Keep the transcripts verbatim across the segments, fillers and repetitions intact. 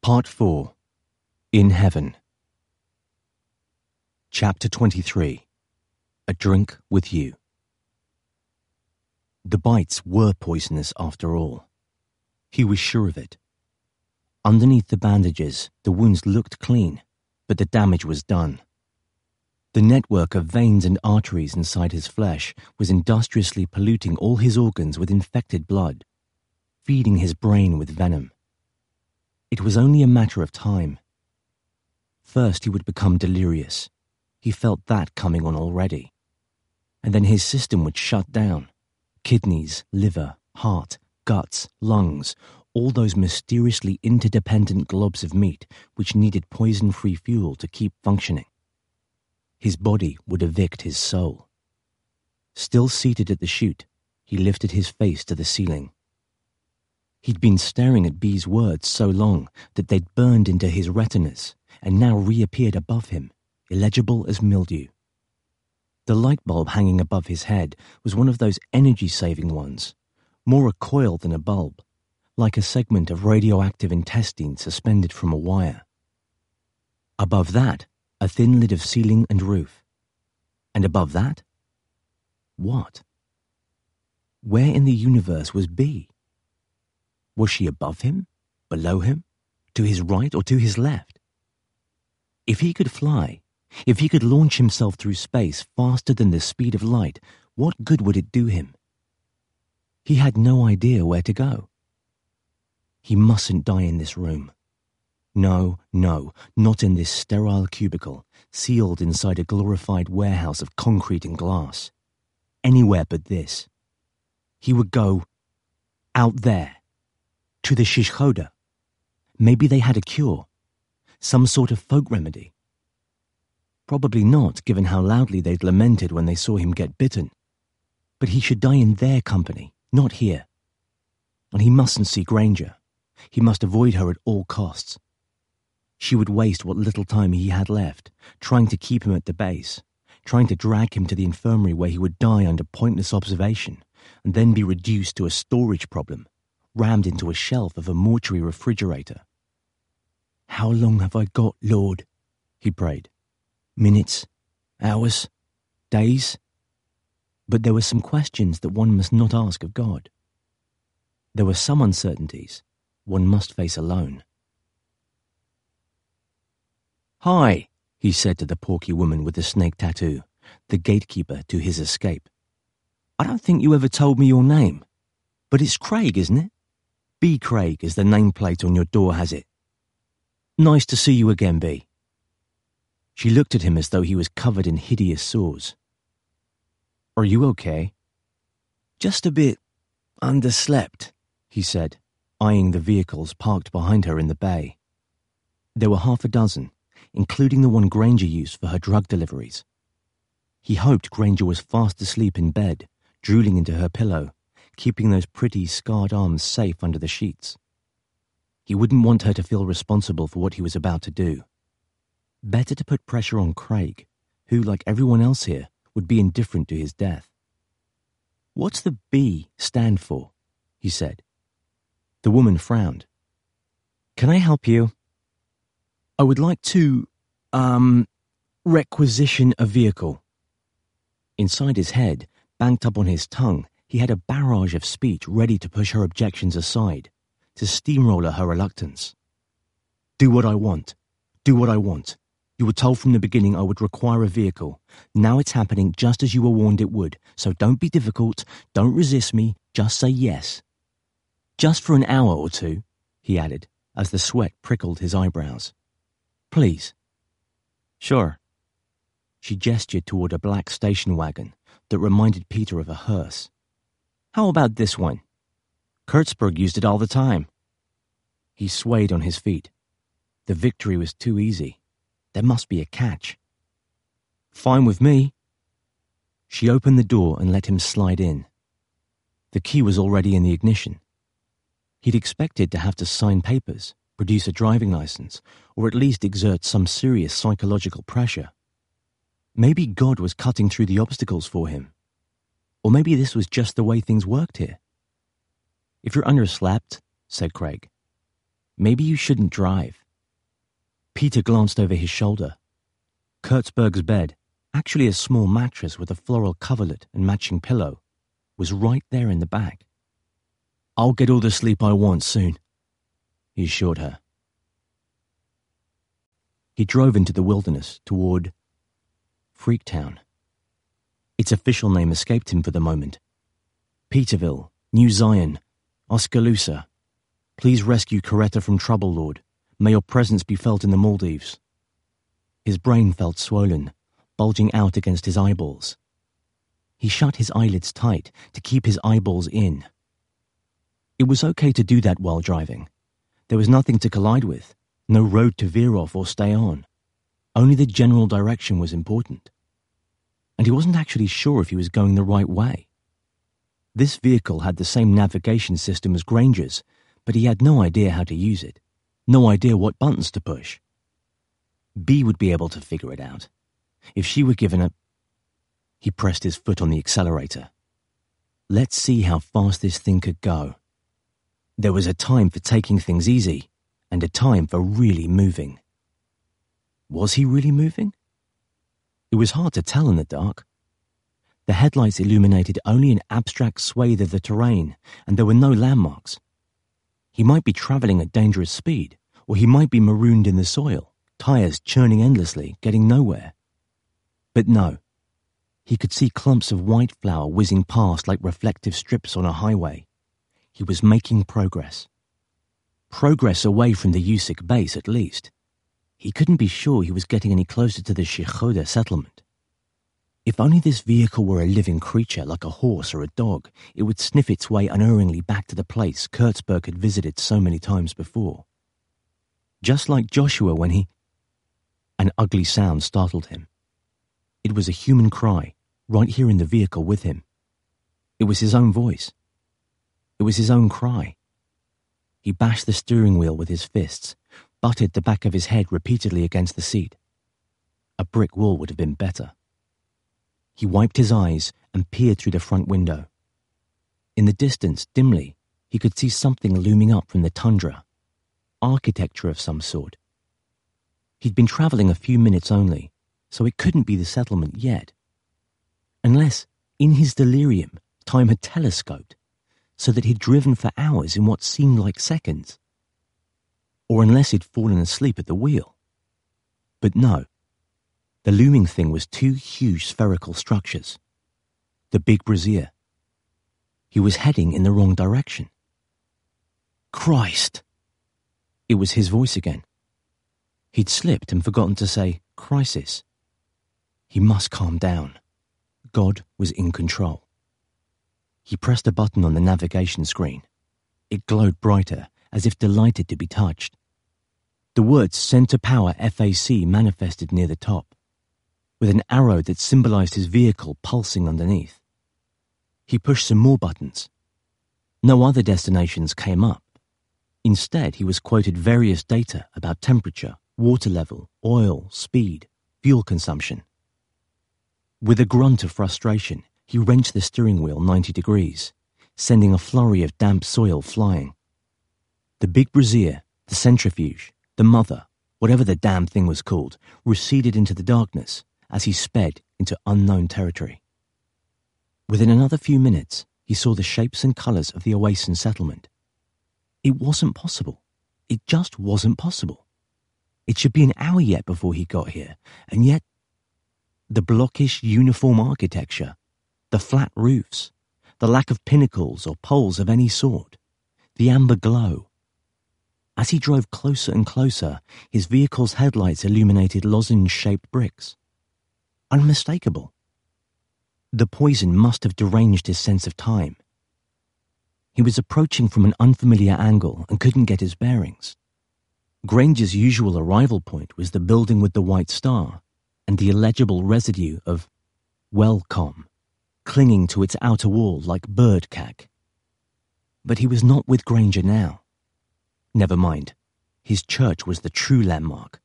Part four. In Heaven. Chapter twenty-three. A Drink with You. The bites were poisonous after all. He was sure of it. Underneath the bandages, the wounds looked clean, but the damage was done. The network of veins and arteries inside his flesh was industriously polluting all his organs with infected blood, feeding his brain with venom. It was only a matter of time. First he would become delirious. He felt that coming on already. And then his system would shut down. Kidneys, liver, heart, guts, lungs, all those mysteriously interdependent globs of meat which needed poison-free fuel to keep functioning. His body would evict his soul. Still seated at the chute, he lifted his face to the ceiling. He'd been staring at B's words so long that they'd burned into his retinas and now reappeared above him, illegible as mildew. The light bulb hanging above his head was one of those energy-saving ones, more a coil than a bulb, like a segment of radioactive intestine suspended from a wire. Above that, a thin lid of ceiling and roof. And above that? What? Where in the universe was B? Was she above him, below him, to his right or to his left? If he could fly, if he could launch himself through space faster than the speed of light, what good would it do him? He had no idea where to go. He mustn't die in this room. No, no, not in this sterile cubicle, sealed inside a glorified warehouse of concrete and glass. Anywhere but this. He would go out there, to the Shishkoda. Maybe they had a cure, some sort of folk remedy. Probably not, given how loudly they'd lamented when they saw him get bitten. But he should die in their company, not here. And he mustn't see Granger. He must avoid her at all costs. She would waste what little time he had left, trying to keep him at the base, trying to drag him to the infirmary where he would die under pointless observation, and then be reduced to a storage problem, rammed into a shelf of a mortuary refrigerator. "How long have I got, Lord?" he prayed. Minutes? Hours? Days? But there were some questions that one must not ask of God. There were some uncertainties one must face alone. "Hi," he said to the porky woman with the snake tattoo, the gatekeeper to his escape. "I don't think you ever told me your name, but it's Craig, isn't it? B. Craig, as the nameplate on your door has it. Nice to see you again, B." She looked at him as though he was covered in hideous sores. "Are you okay?" "Just a bit underslept," he said, eyeing the vehicles parked behind her in the bay. There were half a dozen, including the one Granger used for her drug deliveries. He hoped Granger was fast asleep in bed, drooling into her pillow, keeping those pretty, scarred arms safe under the sheets. He wouldn't want her to feel responsible for what he was about to do. Better to put pressure on Craig, who, like everyone else here, would be indifferent to his death. "What's the B stand for?" he said. The woman frowned. "Can I help you?" "I would like to, um, requisition a vehicle." Inside his head, banked up on his tongue, he had a barrage of speech ready to push her objections aside, to steamroller her reluctance. "Do what I want. Do what I want. You were told from the beginning I would require a vehicle. Now it's happening just as you were warned it would, so don't be difficult, don't resist me, just say yes. Just for an hour or two," he added, as the sweat prickled his eyebrows. "Please." "Sure." She gestured toward a black station wagon that reminded Peter of a hearse. "How about this one? Kurtzberg used it all the time." He swayed on his feet. The victory was too easy. There must be a catch. "Fine with me." She opened the door and let him slide in. The key was already in the ignition. He'd expected to have to sign papers, produce a driving license, or at least exert some serious psychological pressure. Maybe God was cutting through the obstacles for him. Or maybe this was just the way things worked here. "If you're underslept," said Craig. Maybe you shouldn't drive. Peter glanced over his shoulder. Kurtzberg's bed, actually a small mattress with a floral coverlet and matching pillow, was right there in the back. I'll get all the sleep I want soon, he assured her. He drove into the wilderness toward Freaktown. Its official name escaped him for the moment. Peterville, New Zion, Oskaloosa. Please rescue Coretta from trouble, Lord. May your presence be felt in the Maldives. His brain felt swollen, bulging out against his eyeballs. He shut his eyelids tight to keep his eyeballs in. It was okay to do that while driving. There was nothing to collide with, no road to veer off or stay on. Only the general direction was important. And he wasn't actually sure if he was going the right way. This vehicle had the same navigation system as Granger's, but he had no idea how to use it, no idea what buttons to push. Bea would be able to figure it out. If she were given a... He pressed his foot on the accelerator. Let's see how fast this thing could go. There was a time for taking things easy, and a time for really moving. Was he really moving? It was hard to tell in the dark. The headlights illuminated only an abstract swathe of the terrain, and there were no landmarks. He might be travelling at dangerous speed, or he might be marooned in the soil, tires churning endlessly, getting nowhere. But no. He could see clumps of white flour whizzing past like reflective strips on a highway. He was making progress. Progress away from the Usik base, at least. He couldn't be sure he was getting any closer to the Shikoda settlement. If only this vehicle were a living creature like a horse or a dog, it would sniff its way unerringly back to the place Kurtzberg had visited so many times before. Just like Joshua when he... An ugly sound startled him. It was a human cry, right here in the vehicle with him. It was his own voice. It was his own cry. He bashed the steering wheel with his fists, butted the back of his head repeatedly against the seat. A brick wall would have been better. He wiped his eyes and peered through the front window. In the distance, dimly, he could see something looming up from the tundra. Architecture of some sort. He'd been travelling a few minutes only, so it couldn't be the settlement yet. Unless, in his delirium, time had telescoped, so that he'd driven for hours in what seemed like seconds. Or unless he'd fallen asleep at the wheel. But no. The looming thing was two huge spherical structures. The Big Brazier. He was heading in the wrong direction. Christ! It was his voice again. He'd slipped and forgotten to say, crisis. He must calm down. God was in control. He pressed a button on the navigation screen. It glowed brighter, as if delighted to be touched. The words Center Power F A C manifested near the top, with an arrow that symbolized his vehicle pulsing underneath. He pushed some more buttons. No other destinations came up. Instead, he was quoted various data about temperature, water level, oil, speed, fuel consumption. With a grunt of frustration, he wrenched the steering wheel ninety degrees, sending a flurry of damp soil flying. The Big Brazier, the centrifuge, the mother, whatever the damn thing was called, receded into the darkness as he sped into unknown territory. Within another few minutes, he saw the shapes and colours of the Oasen settlement. It wasn't possible. It just wasn't possible. It should be an hour yet before he got here, and yet the blockish uniform architecture, the flat roofs, the lack of pinnacles or poles of any sort, the amber glow. As he drove closer and closer, his vehicle's headlights illuminated lozenge-shaped bricks. Unmistakable. The poison must have deranged his sense of time. He was approaching from an unfamiliar angle and couldn't get his bearings. Granger's usual arrival point was the building with the white star and the illegible residue of welcome clinging to its outer wall like bird cack. But he was not with Granger now. Never mind. His church was the true landmark.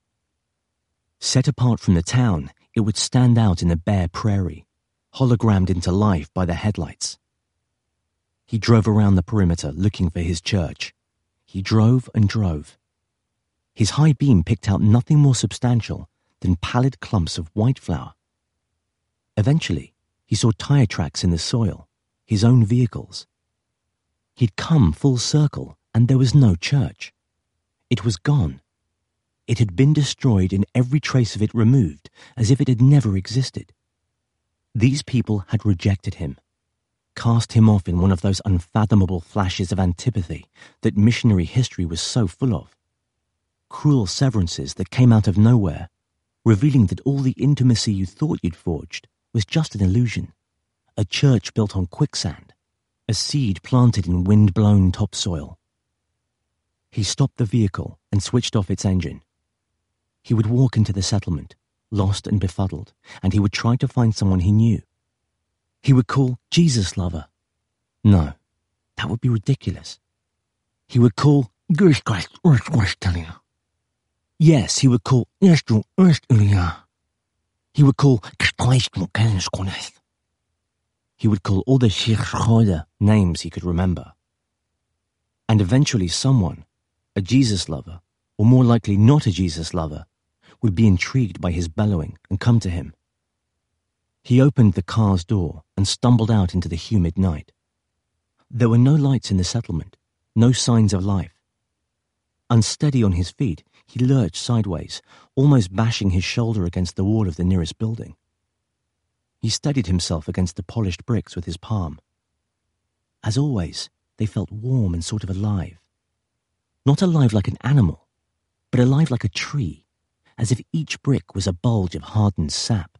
Set apart from the town, it would stand out in the bare prairie, hologrammed into life by the headlights. He drove around the perimeter looking for his church. He drove and drove, His high beam picked out nothing more substantial than pallid clumps of white flour. Eventually, he saw tire tracks in the soil, his own vehicles. He'd come full circle, and there was no church. It was gone. It had been destroyed and every trace of it removed, as if it had never existed. These people had rejected him, cast him off in one of those unfathomable flashes of antipathy that missionary history was so full of. Cruel severances that came out of nowhere, revealing that all the intimacy you thought you'd forged was just an illusion, a church built on quicksand, a seed planted in wind-blown topsoil. He stopped the vehicle and switched off its engine. He would walk into the settlement, lost and befuddled, and he would try to find someone he knew. He would call Jesus Lover. No, that would be ridiculous. He would call Yes, he would call He would call He would call all the Shirchode names he could remember. And eventually someone, a Jesus lover, or more likely not a Jesus lover, would be intrigued by his bellowing and come to him. He opened the car's door and stumbled out into the humid night. There were no lights in the settlement, no signs of life. Unsteady on his feet, he lurched sideways, almost bashing his shoulder against the wall of the nearest building. He steadied himself against the polished bricks with his palm. As always, they felt warm and sort of alive. Not alive like an animal, but alive like a tree, as if each brick was a bulge of hardened sap.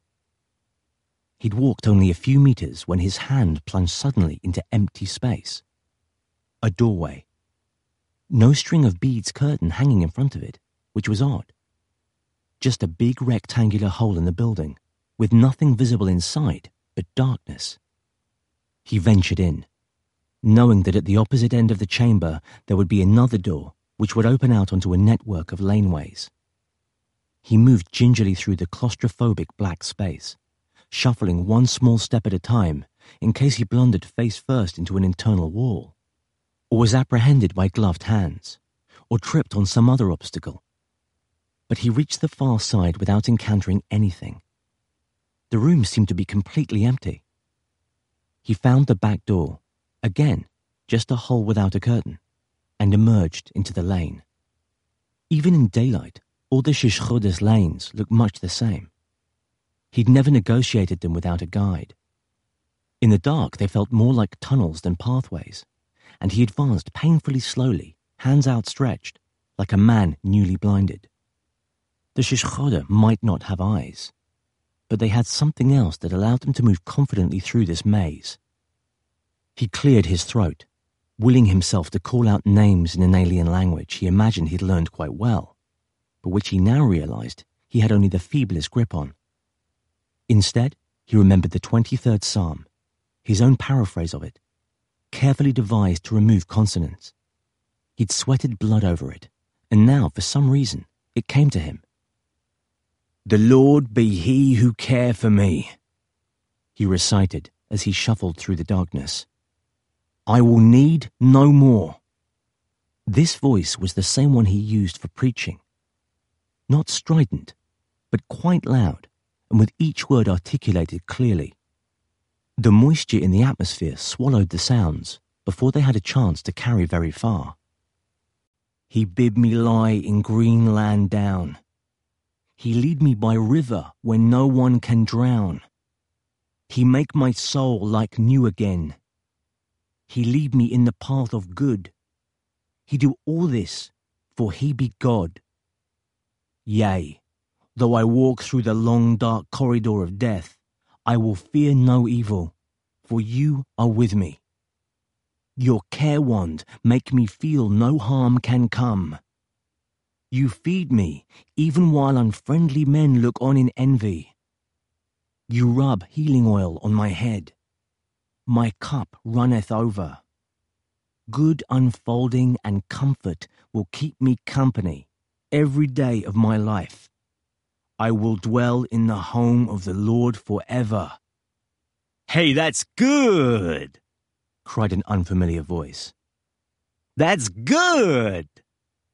He'd walked only a few meters when his hand plunged suddenly into empty space. A doorway. No string of beads curtain hanging in front of it, which was odd. Just a big rectangular hole in the building, with nothing visible inside but darkness. He ventured in, knowing that at the opposite end of the chamber there would be another door which would open out onto a network of laneways. He moved gingerly through the claustrophobic black space, shuffling one small step at a time in case he blundered face first into an internal wall, or was apprehended by gloved hands, or tripped on some other obstacle. But he reached the far side without encountering anything. The room seemed to be completely empty. He found the back door, again, just a hole without a curtain, and emerged into the lane. Even in daylight, all the Shishchodes lanes looked much the same. He'd never negotiated them without a guide. In the dark, they felt more like tunnels than pathways, and he advanced painfully slowly, hands outstretched, like a man newly blinded. The Shishchode might not have eyes, but they had something else that allowed them to move confidently through this maze. He cleared his throat, willing himself to call out names in an alien language he imagined he'd learned quite well, but which he now realized he had only the feeblest grip on. Instead, he remembered the twenty-third Psalm, his own paraphrase of it, carefully devised to remove consonants. He'd sweated blood over it, and now, for some reason, it came to him. "The Lord be he who care for me," he recited as he shuffled through the darkness. "I will need no more." This voice was the same one he used for preaching. Not strident, but quite loud, and with each word articulated clearly. The moisture in the atmosphere swallowed the sounds before they had a chance to carry very far. "He bid me lie in green land down. He lead me by river where no one can drown. He make my soul like new again. He lead me in the path of good. He do all this, for he be God. Yea, though I walk through the long dark corridor of death, I will fear no evil, for you are with me. Your care wand make me feel no harm can come. You feed me, even while unfriendly men look on in envy. You rub healing oil on my head. My cup runneth over. Good unfolding and comfort will keep me company every day of my life. I will dwell in the home of the Lord forever." "Hey, that's good!" cried an unfamiliar voice. "That's good!"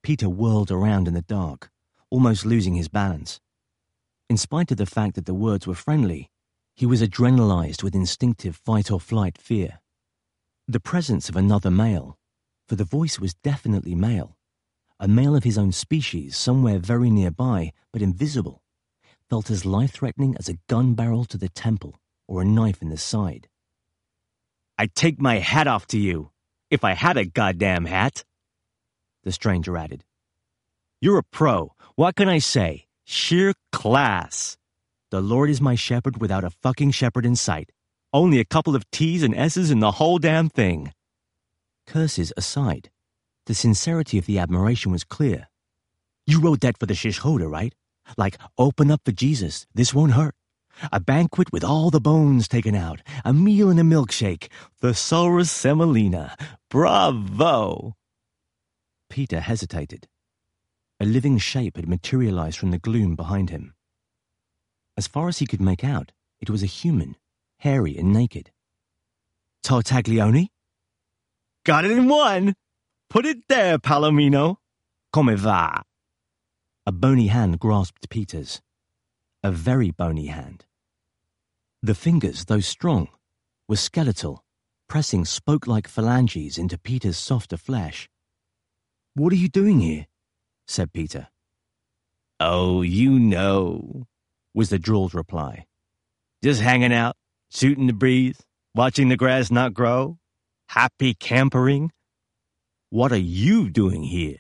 Peter whirled around in the dark, almost losing his balance. In spite of the fact that the words were friendly, he was adrenalized with instinctive fight-or-flight fear. The presence of another male, for the voice was definitely male, a male of his own species somewhere very nearby but invisible, felt as life-threatening as a gun barrel to the temple or a knife in the side. "I'd take my hat off to you, if I had a goddamn hat," the stranger added. "You're a pro. What can I say? Sheer class. The Lord is my shepherd without a fucking shepherd in sight. Only a couple of T's and S's in the whole damn thing." Curses aside, the sincerity of the admiration was clear. "You wrote that for the Shishchoda, right? Like, open up for Jesus, this won't hurt. A banquet with all the bones taken out, a meal and a milkshake, thesaurus semolina. Bravo!" Peter hesitated. A living shape had materialized from the gloom behind him. As far as he could make out, it was a human, hairy and naked. "Tartaglione?" "Got it in one! Put it there, Palomino. Come va?" A bony hand grasped Peter's. A very bony hand. The fingers, though strong, were skeletal, pressing spoke-like phalanges into Peter's softer flesh. "What are you doing here?" said Peter. "Oh, you know," was the drawled reply. "Just hanging out, shooting the breeze, watching the grass not grow, happy campering. What are you doing here?"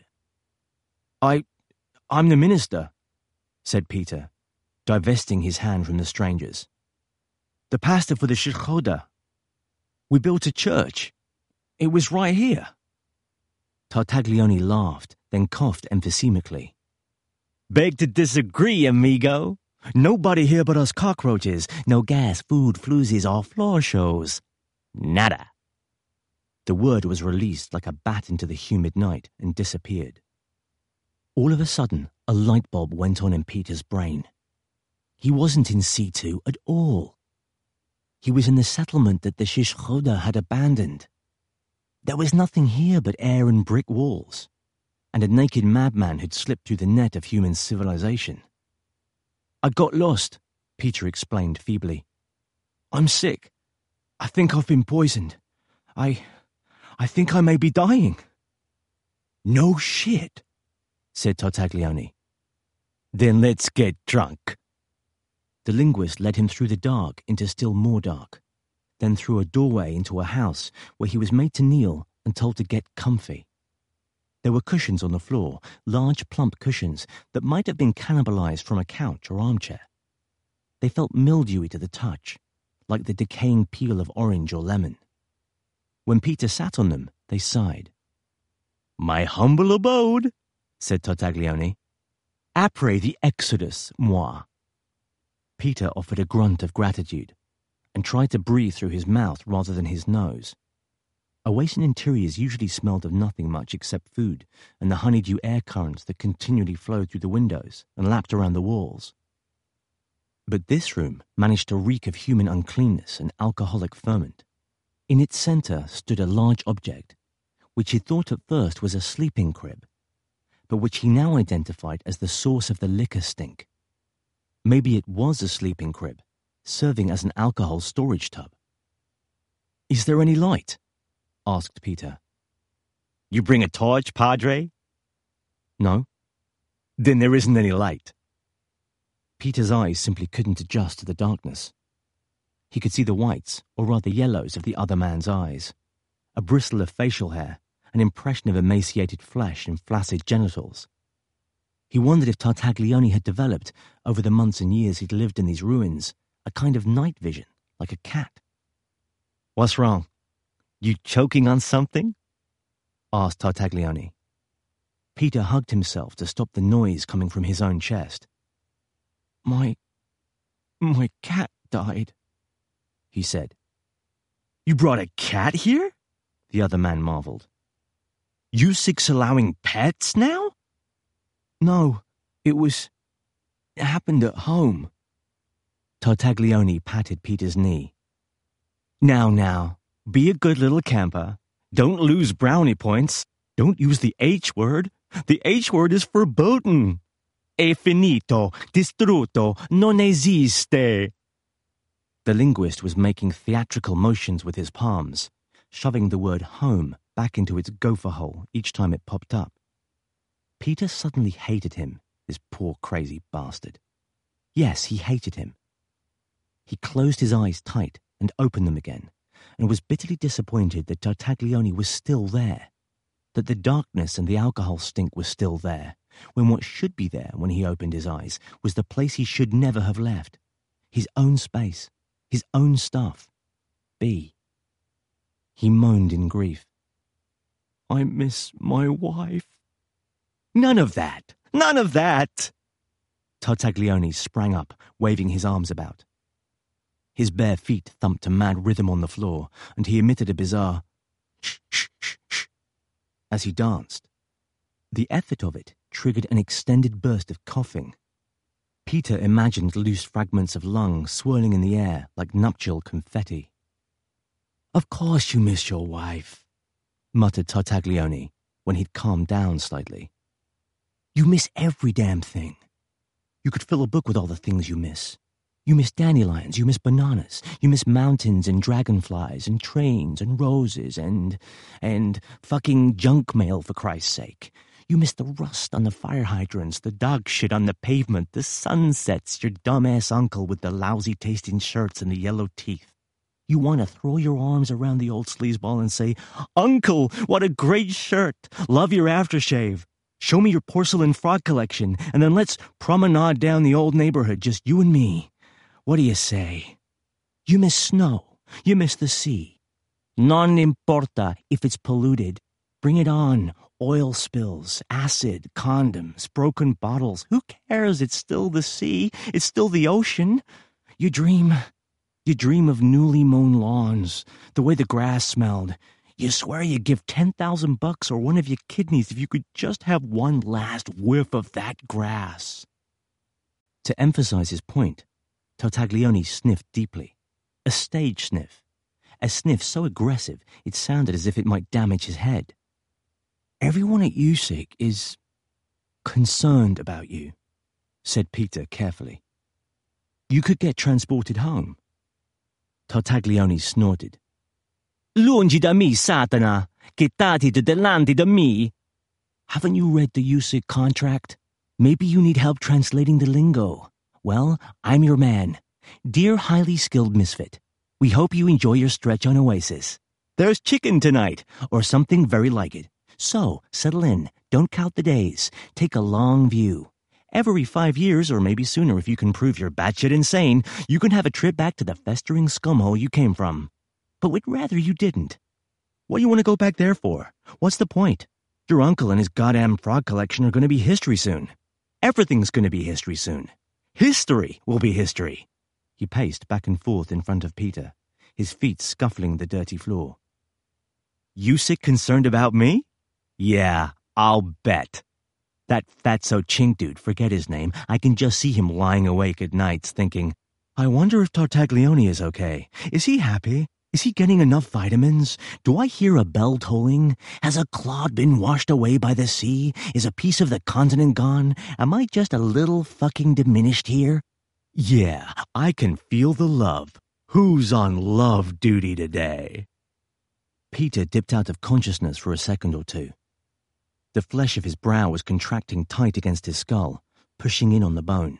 I, I'm the minister," said Peter, divesting his hand from the stranger's. "The pastor for the Shishchoda. We built a church. It was right here." Tartaglione laughed, then coughed emphysemically. "Beg to disagree, amigo. Nobody here but us cockroaches. No gas, food, floozies, or floor shows. Nada." The word was released like a bat into the humid night and disappeared. All of a sudden, a light bulb went on in Peter's brain. He wasn't in C two at all. He was in the settlement that the Shishchoda had abandoned. There was nothing here but air and brick walls, and a naked madman who'd slipped through the net of human civilization. "I got lost," Peter explained feebly. "I'm sick. I think I've been poisoned. I... I think I may be dying." "No shit," said Tartaglione. "Then let's get drunk." The linguist led him through the dark into still more dark, then through a doorway into a house where he was made to kneel and told to get comfy. There were cushions on the floor, large plump cushions that might have been cannibalized from a couch or armchair. They felt mildewy to the touch, like the decaying peel of orange or lemon. When Peter sat on them, they sighed. "My humble abode," said Tartaglione. "Après the exodus, moi." Peter offered a grunt of gratitude and tried to breathe through his mouth rather than his nose. Oasis interiors usually smelled of nothing much except food and the honeydew air currents that continually flowed through the windows and lapped around the walls. But this room managed to reek of human uncleanness and alcoholic ferment. In its center stood a large object, which he thought at first was a sleeping crib, but which he now identified as the source of the liquor stink. Maybe it was a sleeping crib, serving as an alcohol storage tub. "Is there any light?" asked Peter. "You bring a torch, Padre?" "No." "Then there isn't any light." Peter's eyes simply couldn't adjust to the darkness. He could see the whites, or rather yellows, of the other man's eyes, a bristle of facial hair, an impression of emaciated flesh and flaccid genitals. He wondered if Tartaglione had developed, over the months and years he'd lived in these ruins, a kind of night vision, like a cat. "What's wrong? You choking on something?" asked Tartaglione. Peter hugged himself to stop the noise coming from his own chest. My... my cat died," he said. "You brought a cat here?" the other man marveled. "You six allowing pets now?" "No, it was... it happened at home." Tartaglione patted Peter's knee. "Now, now, be a good little camper. Don't lose brownie points. Don't use the H word. The H word is verboten. È finito, distrutto, non esiste. The linguist was making theatrical motions with his palms, shoving the word home back into its gopher hole each time it popped up. Peter suddenly hated him, this poor crazy bastard. Yes, he hated him. He closed his eyes tight and opened them again, and was bitterly disappointed that Tartaglione was still there, that the darkness and the alcohol stink was still there, when what should be there when he opened his eyes was the place he should never have left, his own space, his own stuff, B. He moaned in grief. I miss my wife. None of that! None of that! Tartaglione sprang up, waving his arms about. His bare feet thumped a mad rhythm on the floor, and he emitted a bizarre shh, shh, shh, shh as he danced. The effort of it triggered an extended burst of coughing. Peter imagined loose fragments of lung swirling in the air like nuptial confetti. Of course you miss your wife, muttered Tartaglione when he'd calmed down slightly. You miss every damn thing. You could fill a book with all the things you miss. You miss dandelions, you miss bananas, you miss mountains and dragonflies and trains and roses and, and fucking junk mail, for Christ's sake. You miss the rust on the fire hydrants, the dog shit on the pavement, the sunsets, your dumbass uncle with the lousy-tasting shirts and the yellow teeth. You want to throw your arms around the old sleazeball and say, Uncle, what a great shirt! Love your aftershave! Show me your porcelain frog collection, and then let's promenade down the old neighborhood, just you and me. What do you say? You miss snow. You miss the sea. Non importa if it's polluted. Bring it on. Oil spills, acid, condoms, broken bottles. Who cares? It's still the sea. It's still the ocean. You dream. You dream of newly mown lawns, the way the grass smelled. You swear you'd give ten thousand bucks or one of your kidneys if you could just have one last whiff of that grass. To emphasize his point, Tartaglione sniffed deeply. A stage sniff. A sniff so aggressive it sounded as if it might damage his head. Everyone at U S I C is concerned about you, said Peter carefully. You could get transported home. Tartaglione snorted. Lungi da me, Satana, che tati davanti da me. Haven't you read the U S I C contract? Maybe you need help translating the lingo. Well, I'm your man. Dear highly skilled misfit, we hope you enjoy your stretch on Oasis. There's chicken tonight, or something very like it. So, settle in, don't count the days, take a long view. Every five years, or maybe sooner if you can prove you're batshit insane, you can have a trip back to the festering scumhole you came from. But we'd rather you didn't. What do you want to go back there for? What's the point? Your uncle and his goddamn frog collection are going to be history soon. Everything's going to be history soon. History will be history. He paced back and forth in front of Peter, his feet scuffling the dirty floor. You sick concerned about me? Yeah, I'll bet. That fatso chink dude, forget his name, I can just see him lying awake at nights thinking, I wonder if Tartaglione is okay. Is he happy? Is he getting enough vitamins? Do I hear a bell tolling? Has a clod been washed away by the sea? Is a piece of the continent gone? Am I just a little fucking diminished here? Yeah, I can feel the love. Who's on love duty today? Peter dipped out of consciousness for a second or two. The flesh of his brow was contracting tight against his skull, pushing in on the bone.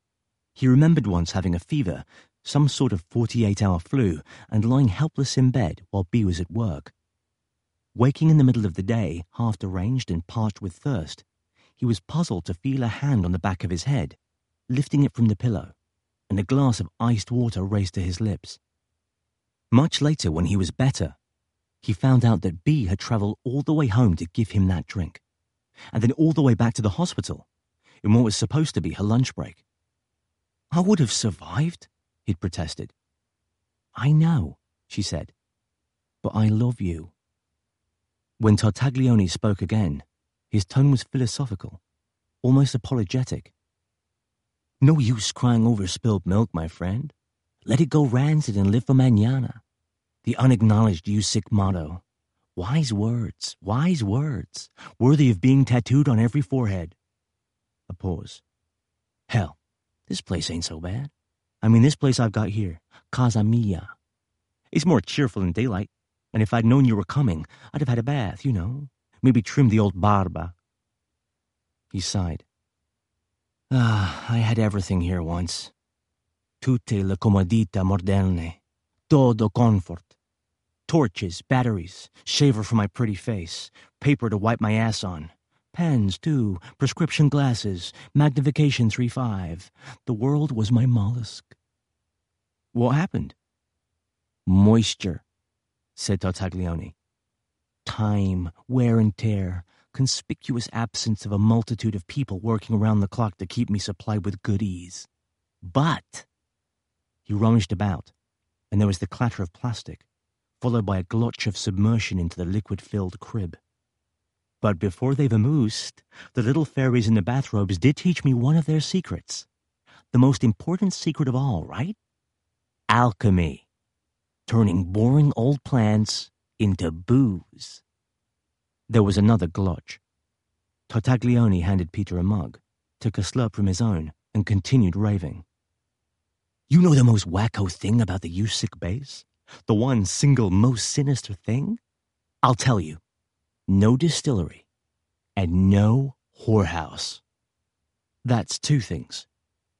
He remembered once having a fever, some sort of forty-eight hour flu, and lying helpless in bed while B was at work. Waking in the middle of the day, half deranged and parched with thirst, he was puzzled to feel a hand on the back of his head, lifting it from the pillow, and a glass of iced water raised to his lips. Much later, when he was better, he found out that B had travelled all the way home to give him that drink, and then all the way back to the hospital, in what was supposed to be her lunch break. I would have survived, he'd protested. I know, she said, but I love you. When Tartaglione spoke again, his tone was philosophical, almost apologetic. No use crying over spilled milk, my friend. Let it go rancid and live for mañana. The unacknowledged U S I C motto. Wise words, wise words, worthy of being tattooed on every forehead. A pause. Hell, this place ain't so bad. I mean, this place I've got here, Casa Mia. It's more cheerful in daylight, and if I'd known you were coming, I'd have had a bath, you know. Maybe trim the old barba. He sighed. Ah, I had everything here once. Tutte le comodità moderne. Todo comfort. Torches, batteries, shaver for my pretty face, paper to wipe my ass on. Pens, too, prescription glasses, magnification three five. The world was my mollusk. What happened? Moisture, said Tartaglione. Time, wear and tear, conspicuous absence of a multitude of people working around the clock to keep me supplied with goodies. But he rummaged about, and there was the clatter of plastic, followed by a glotch of submersion into the liquid-filled crib. But before they vamoosed, the little fairies in the bathrobes did teach me one of their secrets. The most important secret of all, right? Alchemy. Turning boring old plants into booze. There was another glotch. Tartaglione handed Peter a mug, took a slurp from his own, and continued raving. You know the most wacko thing about the Usyk base? The one single most sinister thing? I'll tell you. No distillery, and no whorehouse. That's two things.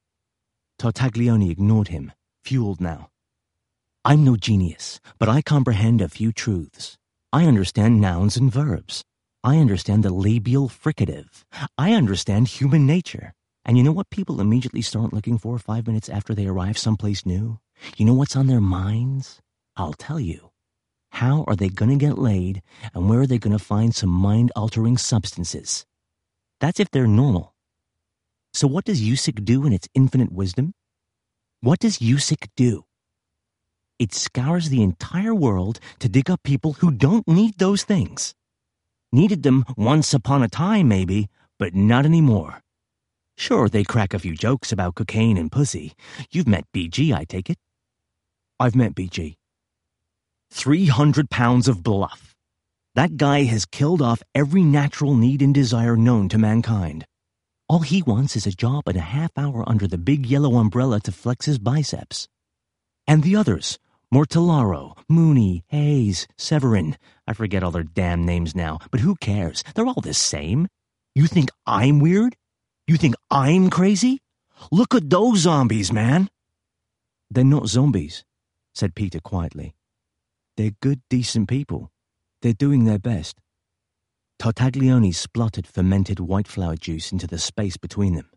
Tartaglione ignored him, fueled now. I'm no genius, but I comprehend a few truths. I understand nouns and verbs. I understand the labial fricative. I understand human nature. And you know what people immediately start looking for five minutes after they arrive someplace new? You know what's on their minds? I'll tell you. How are they going to get laid, and where are they going to find some mind-altering substances? That's if they're normal. So what does Usyk do in its infinite wisdom? What does Usyk do? It scours the entire world to dig up people who don't need those things. Needed them once upon a time, maybe, but not anymore. Sure, they crack a few jokes about cocaine and pussy. You've met B G, I take it. I've met B G. Three hundred pounds of bluff. That guy has killed off every natural need and desire known to mankind. All he wants is a job and a half hour under the big yellow umbrella to flex his biceps. And the others, Mortellaro, Mooney, Hayes, Severin, I forget all their damn names now, but who cares? They're all the same. You think I'm weird? You think I'm crazy? Look at those zombies, man. They're not zombies, said Peter quietly. They're good, decent people. They're doing their best. Tartaglione spluttered fermented white flower juice into the space between them.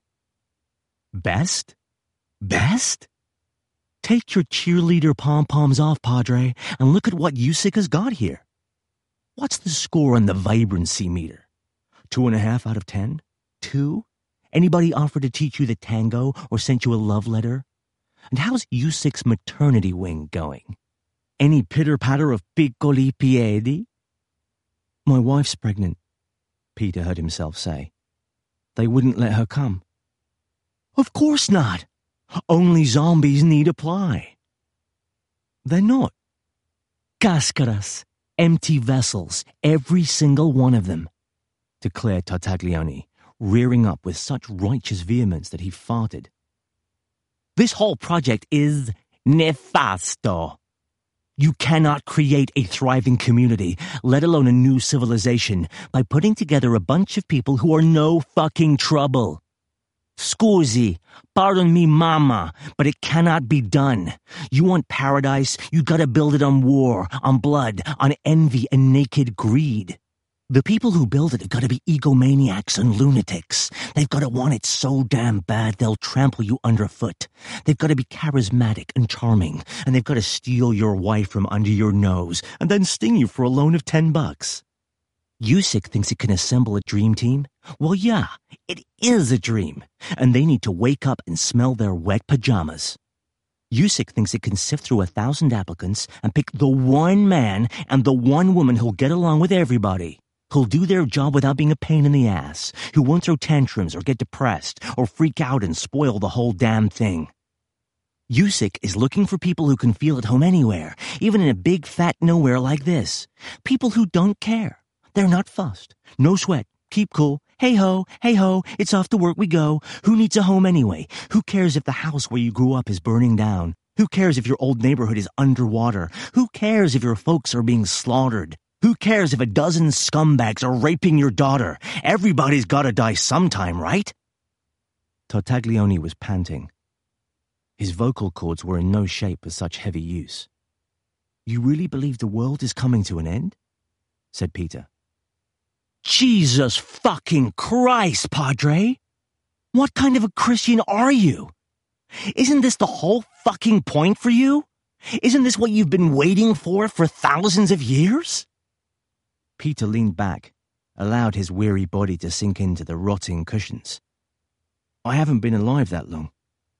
Best? Best? Take your cheerleader pom-poms off, Padre, and look at what Usyk has got here. What's the score on the vibrancy meter? Two and a half out of ten? Two? Anybody offered to teach you the tango or sent you a love letter? And how's Usyk's maternity wing going? Any pitter-patter of piccoli piedi? My wife's pregnant, Peter heard himself say. They wouldn't let her come. Of course not. Only zombies need apply. They're not. Cascaras, empty vessels, every single one of them, declared Tartaglione, rearing up with such righteous vehemence that he farted. This whole project is nefasto. You cannot create a thriving community, let alone a new civilization, by putting together a bunch of people who are no fucking trouble. Scusi, pardon me, mama, but it cannot be done. You want paradise, you gotta build it on war, on blood, on envy and naked greed. The people who build it have gotta be egomaniacs and lunatics. They've gotta want it so damn bad they'll trample you underfoot. They've gotta be charismatic and charming, and they've gotta steal your wife from under your nose and then sting you for a loan of ten bucks. Usyk thinks it can assemble a dream team? Well, yeah, it is a dream, and they need to wake up and smell their wet pajamas. Usyk thinks it can sift through a thousand applicants and pick the one man and the one woman who'll get along with everybody, who'll do their job without being a pain in the ass, who won't throw tantrums or get depressed or freak out and spoil the whole damn thing. USIC is looking for people who can feel at home anywhere, even in a big fat nowhere like this. People who don't care. They're not fussed. No sweat. Keep cool. Hey ho, hey ho, it's off to work we go. Who needs a home anyway? Who cares if the house where you grew up is burning down? Who cares if your old neighborhood is underwater? Who cares if your folks are being slaughtered? Who cares if a dozen scumbags are raping your daughter? Everybody's gotta die sometime, right? Tartaglione was panting. His vocal cords were in no shape for such heavy use. You really believe the world is coming to an end? Said Peter. Jesus fucking Christ, Padre! What kind of a Christian are you? Isn't this the whole fucking point for you? Isn't this what you've been waiting for for thousands of years? Peter leaned back, allowed his weary body to sink into the rotting cushions. I haven't been alive that long.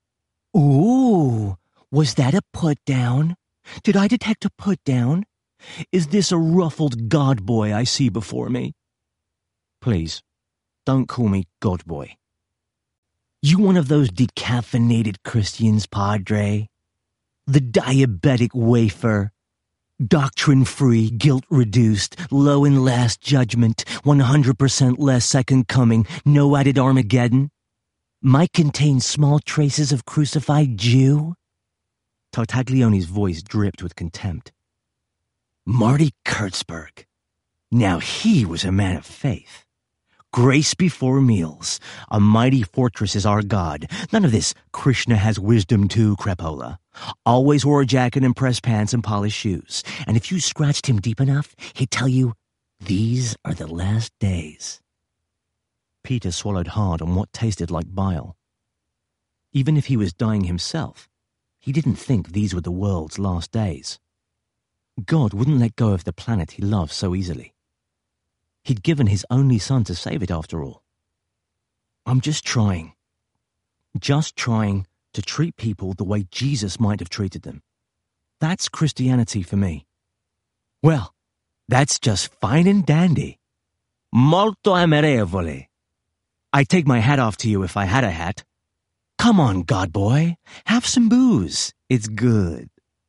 Ooh, was that a put-down? Did I detect a put-down? Is this a ruffled god boy I see before me? Please, don't call me god boy. You one of those decaffeinated Christians, Padre? The diabetic wafer? Doctrine-free, guilt-reduced, low in last judgment, one hundred percent less second coming, no added Armageddon? Might contain small traces of crucified Jew? Tartaglione's voice dripped with contempt. Marty Kurtzberg. Now he was a man of faith. Grace before meals. A mighty fortress is our God. None of this Krishna has wisdom too, crapola. Always wore a jacket and pressed pants and polished shoes. And if you scratched him deep enough, he'd tell you, these are the last days. Peter swallowed hard on what tasted like bile. Even if he was dying himself, he didn't think these were the world's last days. God wouldn't let go of the planet he loved so easily. He'd given his only son to save it after all. I'm just trying, just trying to treat people the way Jesus might have treated them. That's Christianity for me. Well, that's just fine and dandy. Molto amorevole. I'd take my hat off to you if I had a hat. Come on, God boy, have some booze. It's good.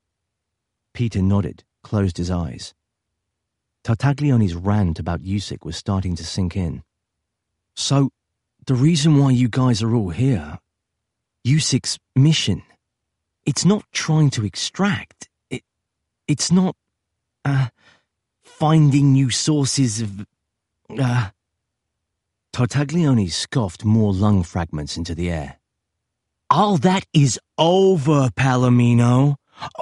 Peter nodded, closed his eyes. Tartaglione's rant about USIC was starting to sink in. So, the reason why you guys are all here, USIC's mission, it's not trying to extract. It, it's not, uh, finding new sources of, uh... Tartaglione scoffed more lung fragments into the air. All that is over, Palomino.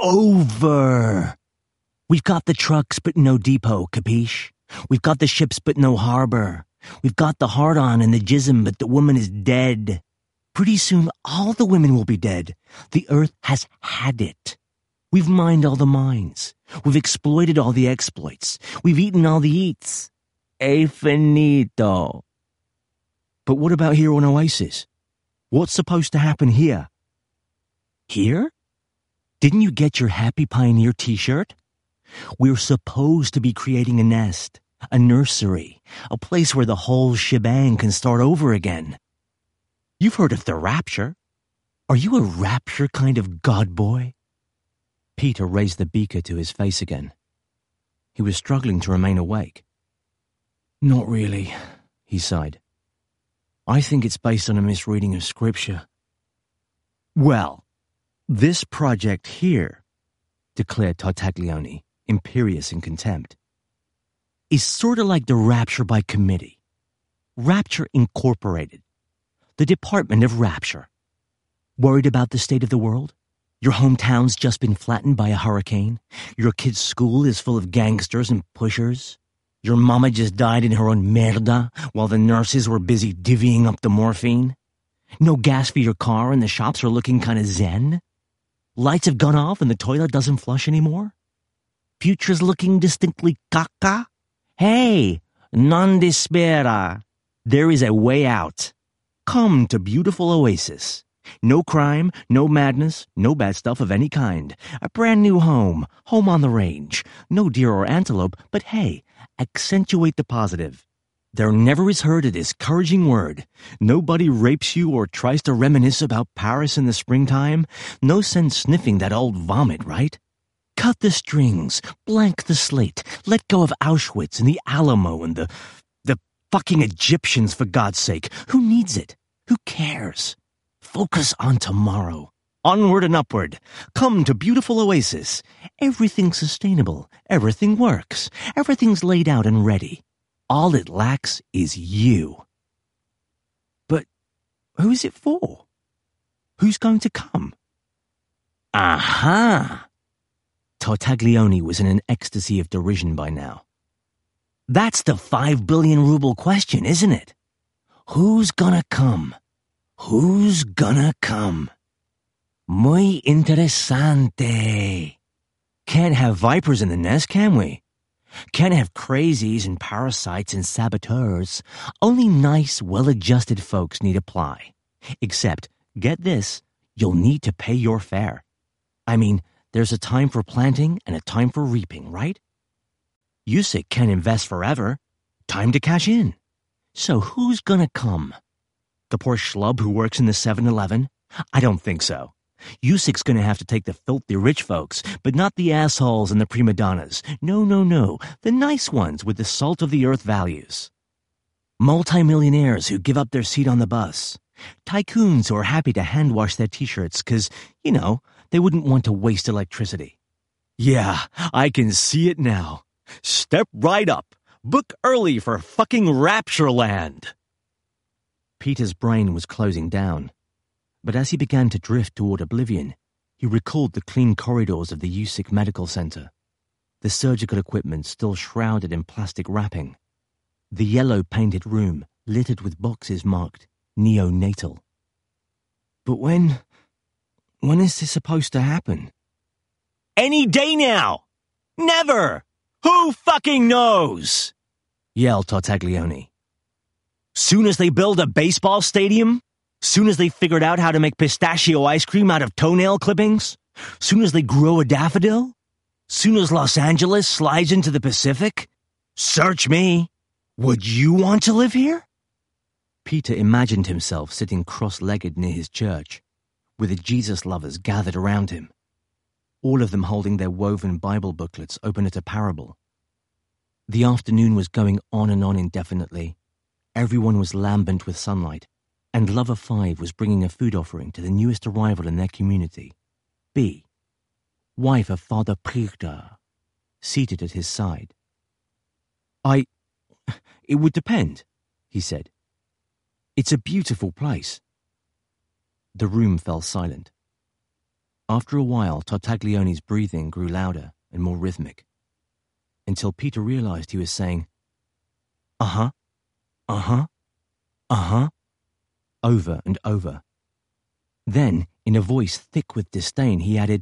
Over. We've got the trucks but no depot, capiche? We've got the ships but no harbor. We've got the hard-on and the jism, but the woman is dead. Pretty soon all the women will be dead. The earth has had it. We've mined all the mines. We've exploited all the exploits. We've eaten all the eats. E finito. But what about here on Oasis? What's supposed to happen here? Here? Didn't you get your Happy Pioneer t-shirt? We're supposed to be creating a nest, a nursery, a place where the whole shebang can start over again. You've heard of the rapture. Are you a rapture kind of god boy? Peter raised the beaker to his face again. He was struggling to remain awake. Not really, he sighed. I think it's based on a misreading of scripture. Well, this project here, declared Tartaglione, imperious in contempt, is sort of like the Rapture by committee. Rapture Incorporated. The Department of Rapture. Worried about the state of the world? Your hometown's just been flattened by a hurricane? Your kid's school is full of gangsters and pushers? Your mama just died in her own merda while the nurses were busy divvying up the morphine? No gas for your car and the shops are looking kind of zen? Lights have gone off and the toilet doesn't flush anymore? Future's looking distinctly caca? Hey, non despera. There is a way out. Come to beautiful Oasis. No crime, no madness, no bad stuff of any kind. A brand new home, home on the range. No deer or antelope, but hey, accentuate the positive. There never is heard a discouraging word. Nobody rapes you or tries to reminisce about Paris in the springtime. No sense sniffing that old vomit, right? Cut the strings, blank the slate, let go of Auschwitz and the Alamo and the... the fucking Egyptians, for God's sake. Who needs it? Who cares? Focus on tomorrow. Onward and upward. Come to beautiful Oasis. Everything's sustainable. Everything works. Everything's laid out and ready. All it lacks is you. But who is it for? Who's going to come? Aha! Tartaglione was in an ecstasy of derision by now. That's the five billion ruble question, isn't it? Who's gonna come? Who's gonna come? Muy interesante. Can't have vipers in the nest, can we? Can't have crazies and parasites and saboteurs. Only nice, well-adjusted folks need apply. Except, get this, you'll need to pay your fare. I mean, there's a time for planting and a time for reaping, right? Usyk can't invest forever. Time to cash in. So who's gonna come? The poor schlub who works in the seven eleven? I don't think so. Usyk's gonna have to take the filthy rich folks, but not the assholes and the prima donnas. No, no, no. The nice ones with the salt-of-the-earth values. Multi-millionaires who give up their seat on the bus. Tycoons who are happy to hand-wash their t-shirts because, you know, they wouldn't want to waste electricity. Yeah, I can see it now. Step right up. Book early for fucking Raptureland. Peter's brain was closing down. But as he began to drift toward oblivion, he recalled the clean corridors of the Usyk Medical Center, the surgical equipment still shrouded in plastic wrapping, the yellow-painted room littered with boxes marked neonatal. But when... when is this supposed to happen? Any day now! Never! Who fucking knows? Yelled Tartaglione. Soon as they build a baseball stadium? Soon as they figured out how to make pistachio ice cream out of toenail clippings? Soon as they grow a daffodil? Soon as Los Angeles slides into the Pacific? Search me. Would you want to live here? Peter imagined himself sitting cross-legged near his church, with the Jesus lovers gathered around him, all of them holding their woven Bible booklets open at a parable. The afternoon was going on and on indefinitely. Everyone was lambent with sunlight, and Lover Five was bringing a food offering to the newest arrival in their community, B, wife of Father Prichter, seated at his side. I... it would depend, he said. It's a beautiful place. The room fell silent. After a while, Tartaglione's breathing grew louder and more rhythmic, until Peter realized he was saying, uh-huh, uh-huh, uh-huh, over and over. Then, in a voice thick with disdain, he added,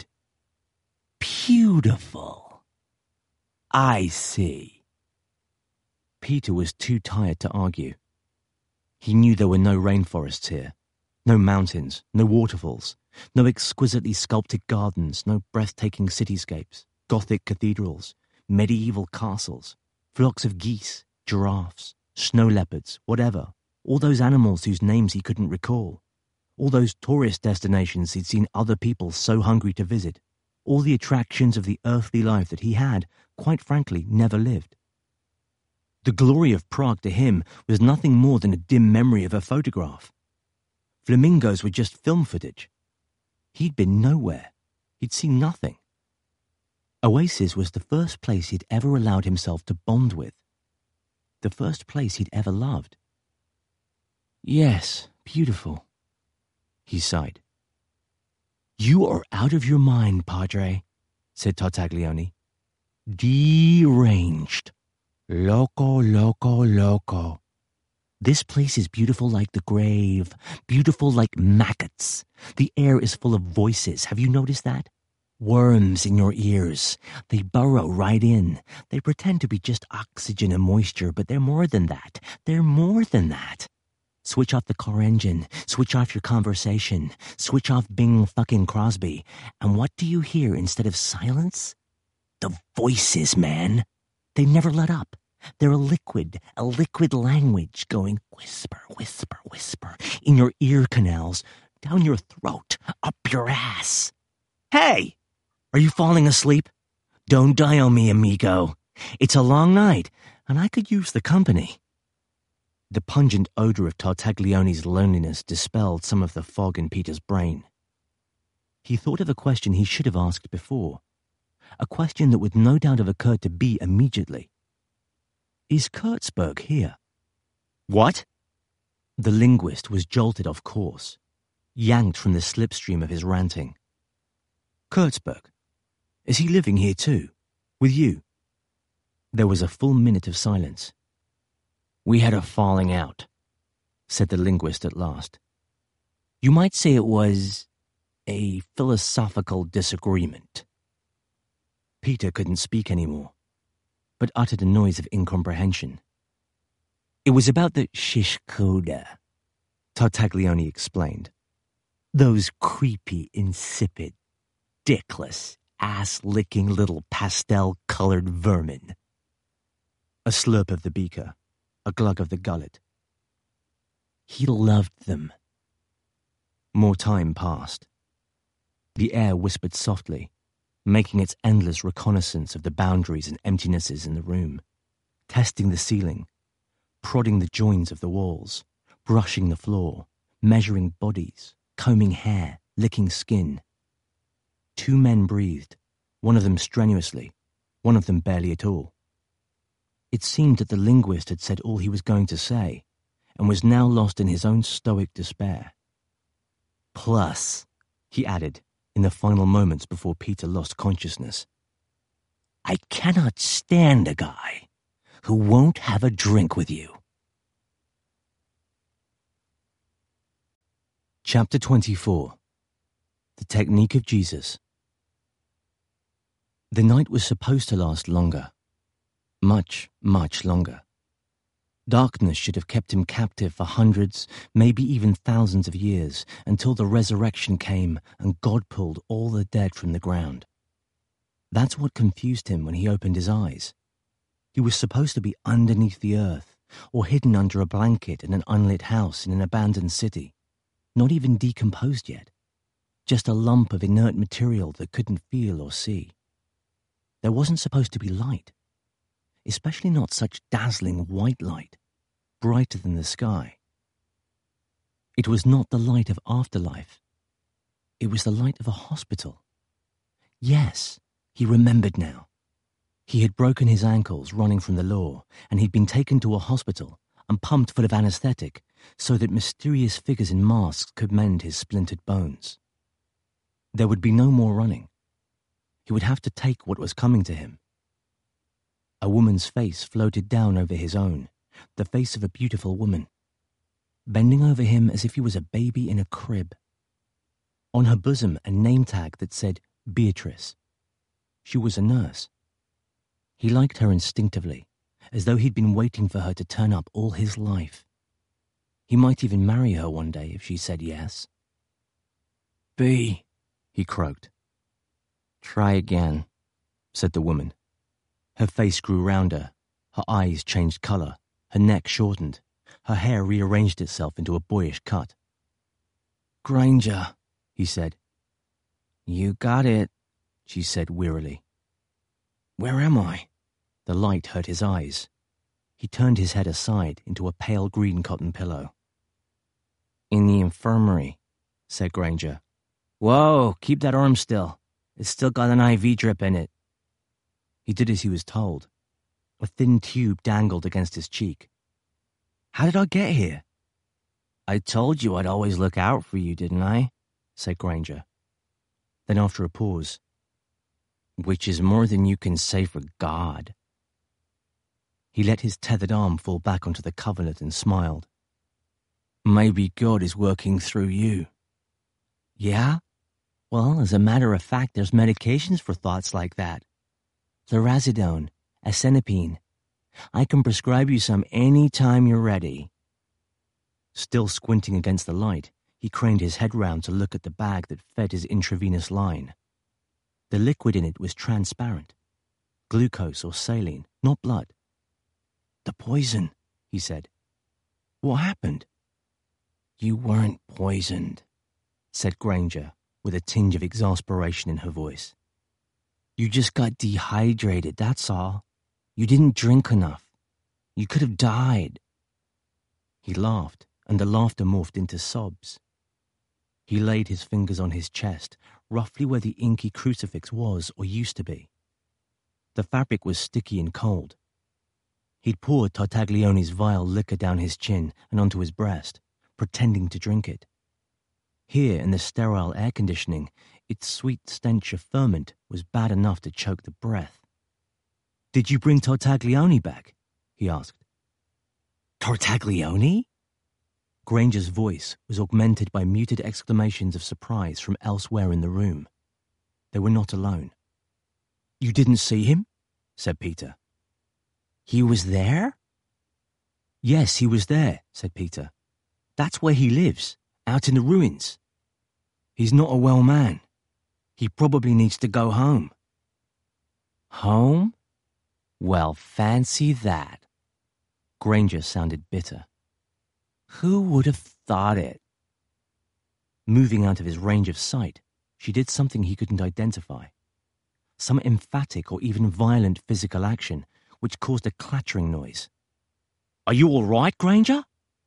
beautiful. I see. Peter was too tired to argue. He knew there were no rainforests here, no mountains, no waterfalls, no exquisitely sculpted gardens, no breathtaking cityscapes, Gothic cathedrals, medieval castles, flocks of geese, giraffes, snow leopards, whatever, all those animals whose names he couldn't recall, all those tourist destinations he'd seen other people so hungry to visit, all the attractions of the earthly life that he had, quite frankly, never lived. The glory of Prague to him was nothing more than a dim memory of a photograph. Flamingos were just film footage. He'd been nowhere. He'd seen nothing. Oasis was the first place he'd ever allowed himself to bond with. The first place he'd ever loved. Yes, beautiful, he sighed. You are out of your mind, Padre, said Tartaglione. Deranged. Loco, loco, loco. This place is beautiful like the grave, beautiful like maggots. The air is full of voices. Have you noticed that? Worms in your ears. They burrow right in. They pretend to be just oxygen and moisture, but they're more than that. They're more than that. Switch off the car engine. Switch off your conversation. Switch off Bing fucking Crosby. And what do you hear instead of silence? The voices, man. They never let up. They're a liquid, a liquid language going whisper, whisper, whisper in your ear canals, down your throat, up your ass. Hey! Are you falling asleep? Don't die on me, amigo. It's a long night, and I could use the company. The pungent odor of Tartaglioni's loneliness dispelled some of the fog in Peter's brain. He thought of a question he should have asked before, a question that would no doubt have occurred to B immediately. Is Kurtzberg here? What? The linguist was jolted off course, yanked from the slipstream of his ranting. Kurtzberg? Is he living here too? With you? There was a full minute of silence. We had a falling out, said the linguist at last. You might say it was a philosophical disagreement. Peter couldn't speak anymore, but uttered a noise of incomprehension. It was about the shishkoda, Tartaglioni explained. Those creepy, insipid, dickless, ass-licking little pastel-colored vermin. A slurp of the beaker, a glug of the gullet. He loved them. More time passed. The air whispered softly, making its endless reconnaissance of the boundaries and emptinesses in the room, testing the ceiling, prodding the joins of the walls, brushing the floor, measuring bodies, combing hair, licking skin. Two men breathed, one of them strenuously, one of them barely at all. It seemed that the linguist had said all he was going to say, and was now lost in his own stoic despair. Plus, he added, in the final moments before Peter lost consciousness, I cannot stand a guy who won't have a drink with you. Chapter twenty-four. The Technique of Jesus. The night was supposed to last longer. Much, much longer. Darkness should have kept him captive for hundreds, maybe even thousands of years, until the resurrection came and God pulled all the dead from the ground. That's what confused him when he opened his eyes. He was supposed to be underneath the earth, or hidden under a blanket in an unlit house in an abandoned city, not even decomposed yet, just a lump of inert material that couldn't feel or see. There wasn't supposed to be light, especially not such dazzling white light, brighter than the sky. It was not the light of afterlife. It was the light of a hospital. Yes, he remembered now. He had broken his ankles running from the law, and he'd been taken to a hospital and pumped full of anesthetic so that mysterious figures in masks could mend his splintered bones. There would be no more running. He would have to take what was coming to him. A woman's face floated down over his own, the face of a beautiful woman, bending over him as if he was a baby in a crib. On her bosom, a name tag that said Beatrice. She was a nurse. He liked her instinctively, as though he'd been waiting for her to turn up all his life. He might even marry her one day if she said yes. "Bee," he croaked. "Try again," said the woman. Her face grew rounder, her eyes changed colour, her neck shortened, her hair rearranged itself into a boyish cut. "Granger," he said. "You got it," she said wearily. "Where am I?" The light hurt his eyes. He turned his head aside into a pale green cotton pillow. "In the infirmary," said Granger. "Whoa, keep that arm still. It's still got an I V drip in it." He did as he was told. A thin tube dangled against his cheek. "How did I get here?" "I told you I'd always look out for you, didn't I?" said Granger. Then after a pause, "Which is more than you can say for God." He let his tethered arm fall back onto the coverlet and smiled. "Maybe God is working through you." "Yeah? Well, as a matter of fact, there's medications for thoughts like that. Lorazepam, asenapine. I can prescribe you some any time you're ready." Still squinting against the light, he craned his head round to look at the bag that fed his intravenous line. The liquid in it was transparent. Glucose or saline, not blood. the poison, he said. What happened? You weren't poisoned, said Granger, with a tinge of exasperation in her voice. You just got dehydrated, that's all. You didn't drink enough. You could have died. He laughed, and the laughter morphed into sobs. He laid his fingers on his chest, roughly where the inky crucifix was or used to be. The fabric was sticky and cold. He'd poured Tartaglione's vile liquor down his chin and onto his breast, pretending to drink it. Here, in the sterile air conditioning, its sweet stench of ferment was bad enough to choke the breath. Did you bring Tartaglione back? He asked. Tartaglione? Granger's voice was augmented by muted exclamations of surprise from elsewhere in the room. They were not alone. You didn't see him? Said Peter. He was there? Yes, he was there, said Peter. That's where he lives, out in the ruins. He's not a well man. He probably needs to go home. Home? Well, fancy that. Granger sounded bitter. Who would have thought it? Moving out of his range of sight, she did something he couldn't identify. Some emphatic or even violent physical action which caused a clattering noise. Are you all right, Granger?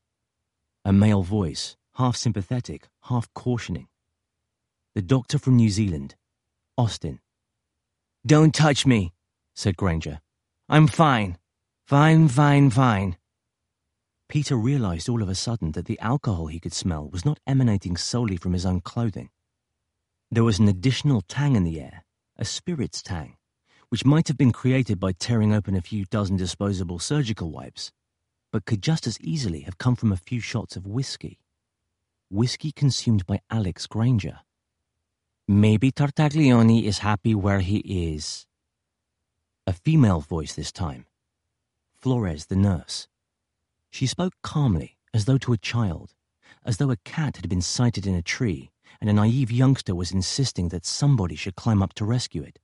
A male voice, half sympathetic, half cautioning. The doctor from New Zealand, Austin. Don't touch me, said Granger. I'm fine. Fine, fine, fine. Peter realized all of a sudden that the alcohol he could smell was not emanating solely from his own clothing. There was an additional tang in the air, a spirit's tang, which might have been created by tearing open a few dozen disposable surgical wipes, but could just as easily have come from a few shots of whiskey. Whiskey consumed by Alex Granger. Maybe Tartaglione is happy where he is. A female voice this time. Flores, the nurse. She spoke calmly, as though to a child, as though a cat had been sighted in a tree and a naive youngster was insisting that somebody should climb up to rescue it.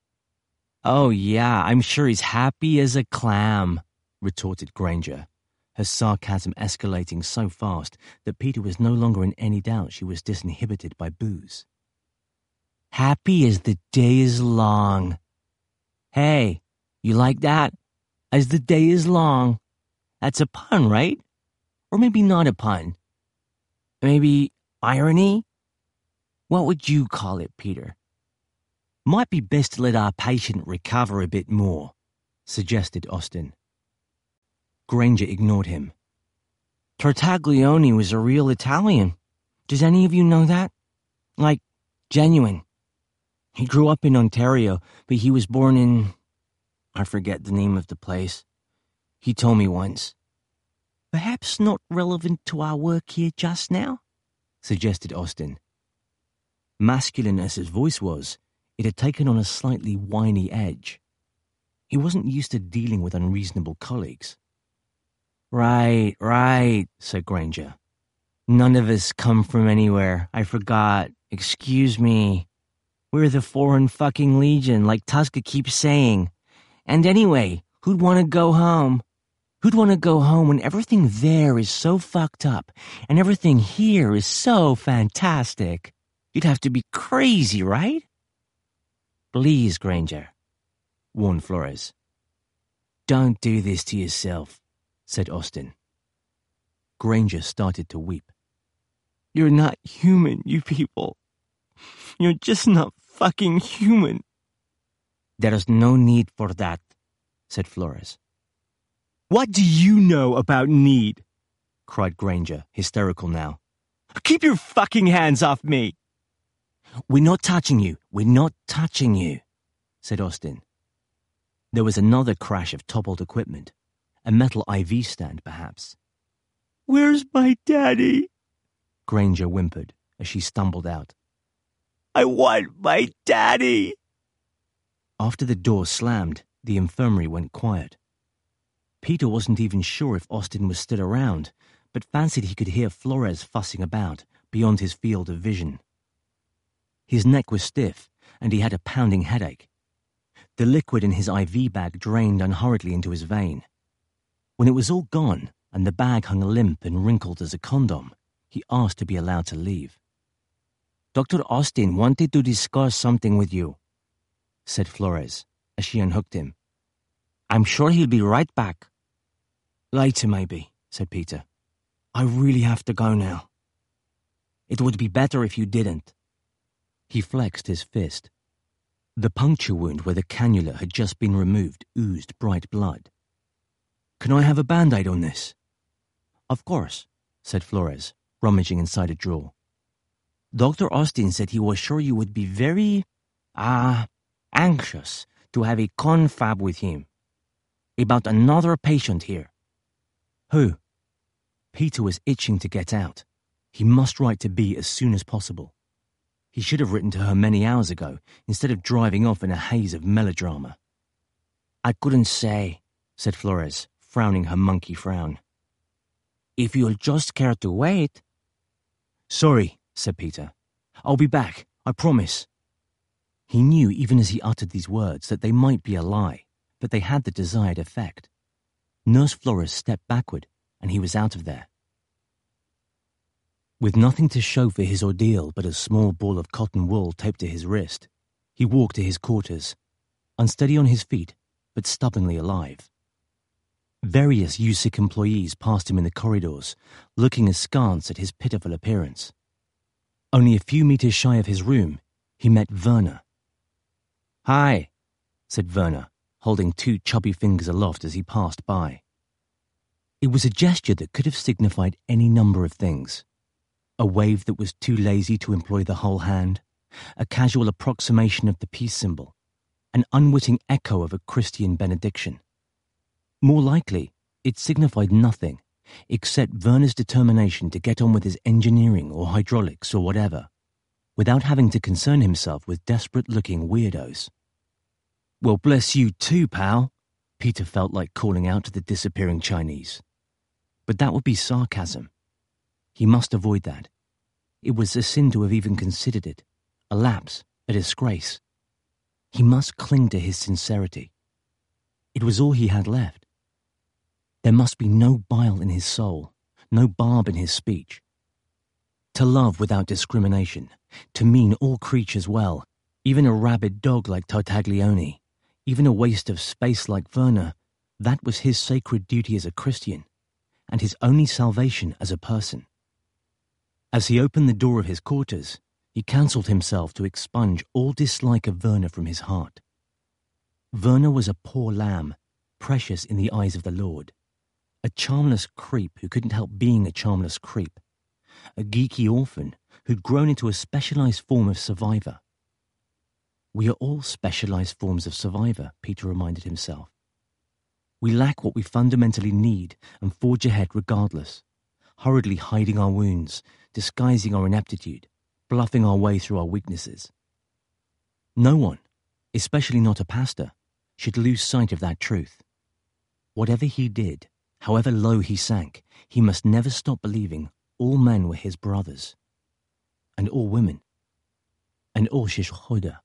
Oh yeah, I'm sure he's happy as a clam, retorted Granger, her sarcasm escalating so fast that Peter was no longer in any doubt she was disinhibited by booze. Happy as the day is long. Hey, you like that? As the day is long. That's a pun, right? Or maybe not a pun. Maybe irony? What would you call it, Peter? Might be best to let our patient recover a bit more, suggested Austin. Granger ignored him. Tartaglione was a real Italian. Does any of you know that? Like, genuine. He grew up in Ontario, but he was born in... I forget the name of the place. He told me once. Perhaps not relevant to our work here just now, suggested Austin. Masculine as his voice was, it had taken on a slightly whiny edge. He wasn't used to dealing with unreasonable colleagues. Right, right, said Granger. None of us come from anywhere. I forgot. Excuse me. We're the Foreign fucking Legion, like Tuska keeps saying. And anyway, who'd want to go home? Who'd want to go home when everything there is so fucked up and everything here is so fantastic? You'd have to be crazy, right? Please, Granger, warned Flores. Don't do this to yourself, said Austin. Granger started to weep. You're not human, you people. You're just not fucking human. There's no need for that, said Flores. What do you know about need? Cried Granger, hysterical now. Keep your fucking hands off me! We're not touching you. We're not touching you, said Austin. There was another crash of toppled equipment. A metal I V stand, perhaps. Where's my daddy? Granger whimpered as she stumbled out. I want my daddy! After the door slammed, the infirmary went quiet. Peter wasn't even sure if Austin was still around, but fancied he could hear Flores fussing about, beyond his field of vision. His neck was stiff, and he had a pounding headache. The liquid in his I V bag drained unhurriedly into his vein. When it was all gone and the bag hung limp and wrinkled as a condom, he asked to be allowed to leave. "Doctor Austin wanted to discuss something with you," said Flores as she unhooked him. "I'm sure he'll be right back." "Later, maybe," said Peter. "I really have to go now." "It would be better if you didn't." He flexed his fist. The puncture wound where the cannula had just been removed oozed bright blood. "Can I have a Band-Aid on this?" "Of course," said Flores, rummaging inside a drawer. "Doctor Austin said he was sure you would be very, ah, uh, anxious to have a confab with him. About another patient here." "Who?" Peter was itching to get out. He must write to Bea as soon as possible. He should have written to her many hours ago, instead of driving off in a haze of melodrama. "I couldn't say," said Flores, frowning her monkey frown. "If you'll just care to wait." "Sorry," said Peter. "I'll be back, I promise." He knew even as he uttered these words that they might be a lie, but they had the desired effect. Nurse Flores stepped backward, and he was out of there. With nothing to show for his ordeal but a small ball of cotton wool taped to his wrist, he walked to his quarters, unsteady on his feet, but stubbornly alive. Various U S I C employees passed him in the corridors, looking askance at his pitiful appearance. Only a few meters shy of his room, he met Werner. "Hi," said Werner, holding two chubby fingers aloft as he passed by. It was a gesture that could have signified any number of things. A wave that was too lazy to employ the whole hand, a casual approximation of the peace symbol, an unwitting echo of a Christian benediction. More likely, it signified nothing, except Werner's determination to get on with his engineering or hydraulics or whatever, without having to concern himself with desperate-looking weirdos. "Well, bless you too, pal," Peter felt like calling out to the disappearing Chinese. But that would be sarcasm. He must avoid that. It was a sin to have even considered it, a lapse, a disgrace. He must cling to his sincerity. It was all he had left. There must be no bile in his soul, no barb in his speech. To love without discrimination, to mean all creatures well, even a rabid dog like Tartaglione, even a waste of space like Werner, that was his sacred duty as a Christian, and his only salvation as a person. As he opened the door of his quarters, he counselled himself to expunge all dislike of Werner from his heart. Werner was a poor lamb, precious in the eyes of the Lord, a charmless creep who couldn't help being a charmless creep, a geeky orphan who'd grown into a specialized form of survivor. We are all specialized forms of survivor, Peter reminded himself. We lack what we fundamentally need and forge ahead regardless, hurriedly hiding our wounds, disguising our ineptitude, bluffing our way through our weaknesses. No one, especially not a pastor, should lose sight of that truth. Whatever he did, however low he sank, he must never stop believing all men were his brothers, and all women, and all Shishchoda.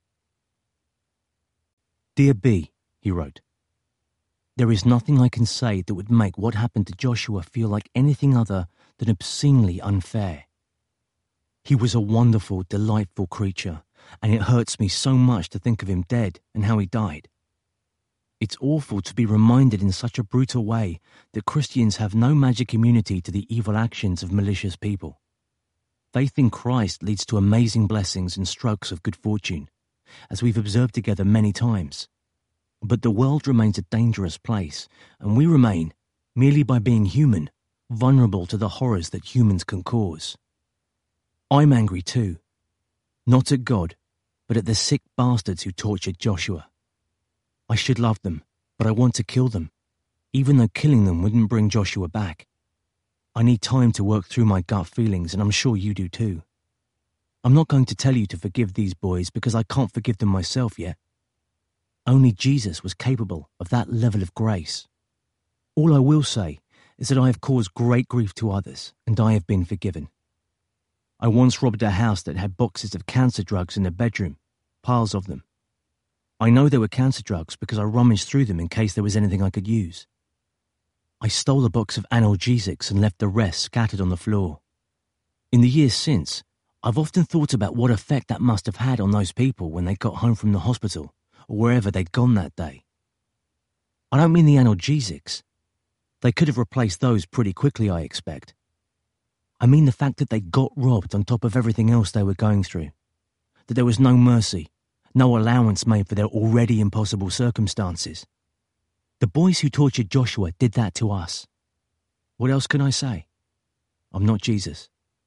"Dear B," he wrote, "there is nothing I can say that would make what happened to Joshua feel like anything other than obscenely unfair. He was a wonderful, delightful creature, and it hurts me so much to think of him dead and how he died. It's awful to be reminded in such a brutal way that Christians have no magic immunity to the evil actions of malicious people. Faith in Christ leads to amazing blessings and strokes of good fortune, as we've observed together many times. But the world remains a dangerous place, and we remain, merely by being human, vulnerable to the horrors that humans can cause. I'm angry too, not at God, but at the sick bastards who tortured Joshua. I should love them, but I want to kill them, even though killing them wouldn't bring Joshua back. I need time to work through my gut feelings, and I'm sure you do too. I'm not going to tell you to forgive these boys because I can't forgive them myself yet. Only Jesus was capable of that level of grace. All I will say is that I have caused great grief to others, and I have been forgiven. I once robbed a house that had boxes of cancer drugs in the bedroom, piles of them. I know they were cancer drugs because I rummaged through them in case there was anything I could use. I stole a box of analgesics and left the rest scattered on the floor. In the years since, I've often thought about what effect that must have had on those people when they got home from the hospital or wherever they'd gone that day. I don't mean the analgesics. They could have replaced those pretty quickly, I expect. I mean the fact that they got robbed on top of everything else they were going through. That there was no mercy, no allowance made for their already impossible circumstances. The boys who tortured Joshua did that to us. What else can I say? I'm not Jesus.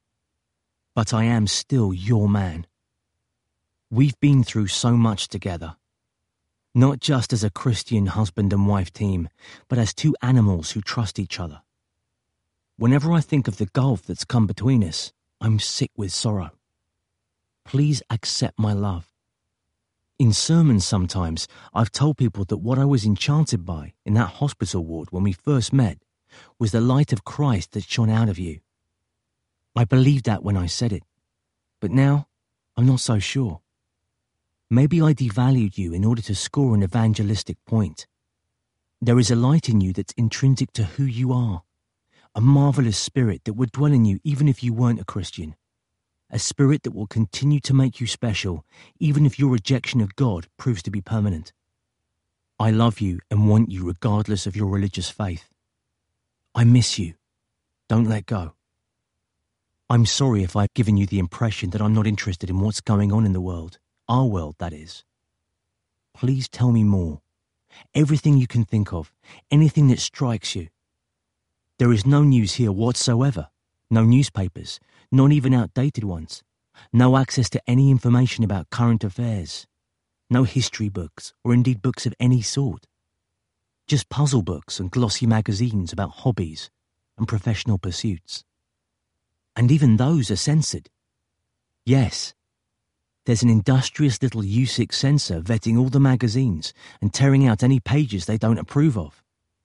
But I am still your man. We've been through so much together. Not just as a Christian husband and wife team, but as two animals who trust each other. Whenever I think of the gulf that's come between us, I'm sick with sorrow. Please accept my love. In sermons sometimes, I've told people that what I was enchanted by in that hospital ward when we first met was the light of Christ that shone out of you. I believed that when I said it, but now I'm not so sure. Maybe I devalued you in order to score an evangelistic point. There is a light in you that's intrinsic to who you are, a marvelous spirit that would dwell in you even if you weren't a Christian, a spirit that will continue to make you special even if your rejection of God proves to be permanent. I love you and want you regardless of your religious faith. I miss you. Don't let go. I'm sorry if I've given you the impression that I'm not interested in what's going on in the world, our world, that is. Please tell me more. Everything you can think of, anything that strikes you. There is no news here whatsoever, no newspapers, not even outdated ones, no access to any information about current affairs, no history books or indeed books of any sort. Just puzzle books and glossy magazines about hobbies and professional pursuits. And even those are censored. Yes, there's an industrious little U six censor vetting all the magazines and tearing out any pages they don't approve of.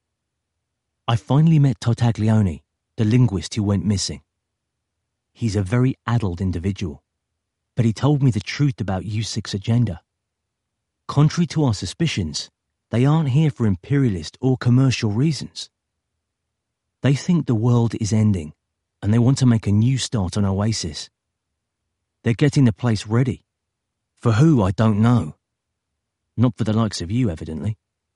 I finally met Tartaglione, the linguist who went missing. He's a very addled individual, but he told me the truth about U six agenda. Contrary to our suspicions, they aren't here for imperialist or commercial reasons. They think the world is ending, and they want to make a new start on Oasis. They're getting the place ready. For who, I don't know. Not for the likes of you, evidently.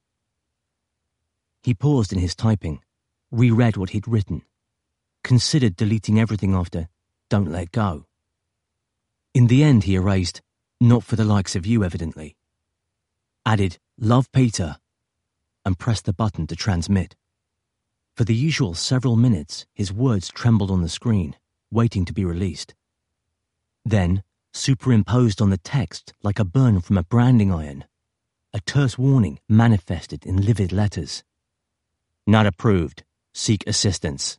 He paused in his typing, reread what he'd written, considered deleting everything after "don't let go." In the end, he erased "not for the likes of you, evidently," added "love Peter," and pressed the button to transmit. For the usual several minutes, his words trembled on the screen, waiting to be released. Then, superimposed on the text like a burn from a branding iron, a terse warning manifested in livid letters. "Not approved. Seek assistance."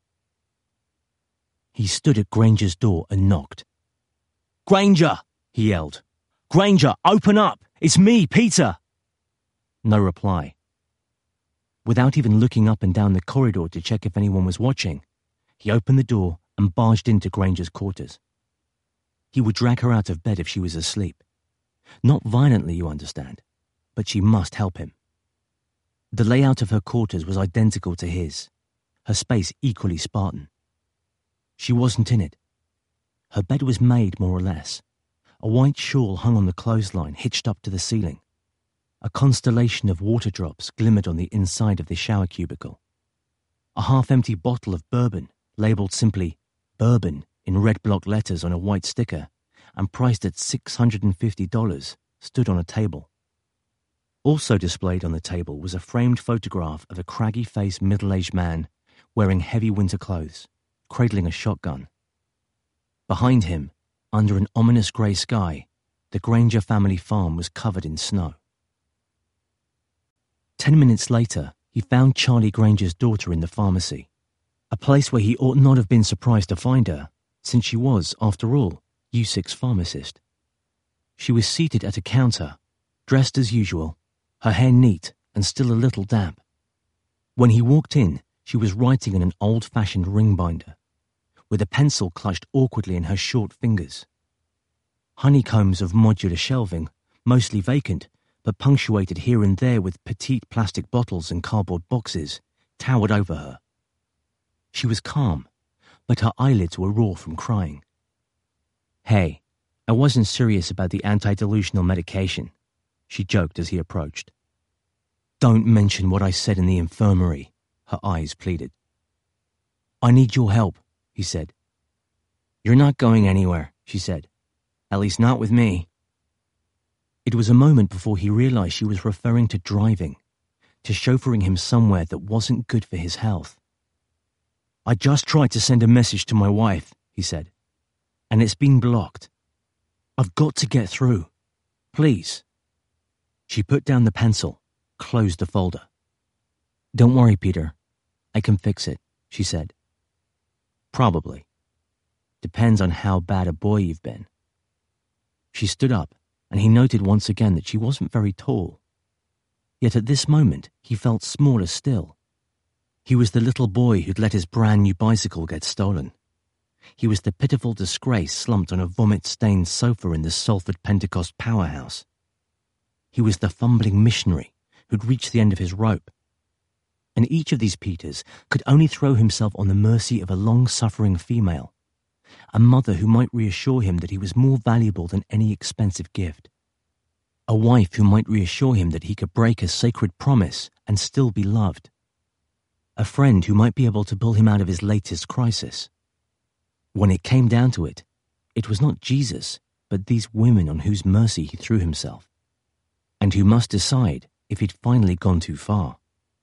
He stood at Granger's door and knocked. "Granger!" he yelled. "Granger, open up! It's me, Peter!" No reply. Without even looking up and down the corridor to check if anyone was watching, he opened the door and barged into Granger's quarters. He would drag her out of bed if she was asleep. Not violently, you understand, but she must help him. The layout of her quarters was identical to his, her space equally Spartan. She wasn't in it. Her bed was made more or less. A white shawl hung on the clothesline, hitched up to the ceiling. A constellation of water drops glimmered on the inside of the shower cubicle. A half-empty bottle of bourbon, labelled simply "Bourbon" in red block letters on a white sticker and priced at six hundred fifty dollars, stood on a table. Also displayed on the table was a framed photograph of a craggy-faced middle-aged man wearing heavy winter clothes, cradling a shotgun. Behind him, under an ominous grey sky, the Granger family farm was covered in snow. Ten minutes later, he found Charlie Granger's daughter in the pharmacy, a place where he ought not have been surprised to find her, since she was, after all, U six pharmacist. She was seated at a counter, dressed as usual, her hair neat and still a little damp. When he walked in, she was writing in an old-fashioned ring binder, with a pencil clutched awkwardly in her short fingers. Honeycombs of modular shelving, mostly vacant, but punctuated here and there with petite plastic bottles and cardboard boxes, towered over her. She was calm, but her eyelids were raw from crying. "Hey, I wasn't serious about the anti-delusional medication," she joked as he approached. "Don't mention what I said in the infirmary," her eyes pleaded. "I need your help," he said. "You're not going anywhere," she said. "At least not with me." It was a moment before he realized she was referring to driving, to chauffeuring him somewhere that wasn't good for his health. "I just tried to send a message to my wife," he said, "and it's been blocked. I've got to get through. Please." She put down the pencil, closed the folder. "Don't worry, Peter. I can fix it," she said. "Probably. Depends on how bad a boy you've been." She stood up, and he noted once again that she wasn't very tall. Yet at this moment, he felt smaller still. He was the little boy who'd let his brand new bicycle get stolen. He was the pitiful disgrace slumped on a vomit-stained sofa in the Salford Pentecost powerhouse. He was the fumbling missionary who'd reached the end of his rope. And each of these Peters could only throw himself on the mercy of a long-suffering female, a mother who might reassure him that he was more valuable than any expensive gift, a wife who might reassure him that he could break a sacred promise and still be loved, a friend who might be able to pull him out of his latest crisis. When it came down to it, it was not Jesus, but these women on whose mercy he threw himself, and who must decide if he'd finally gone too far.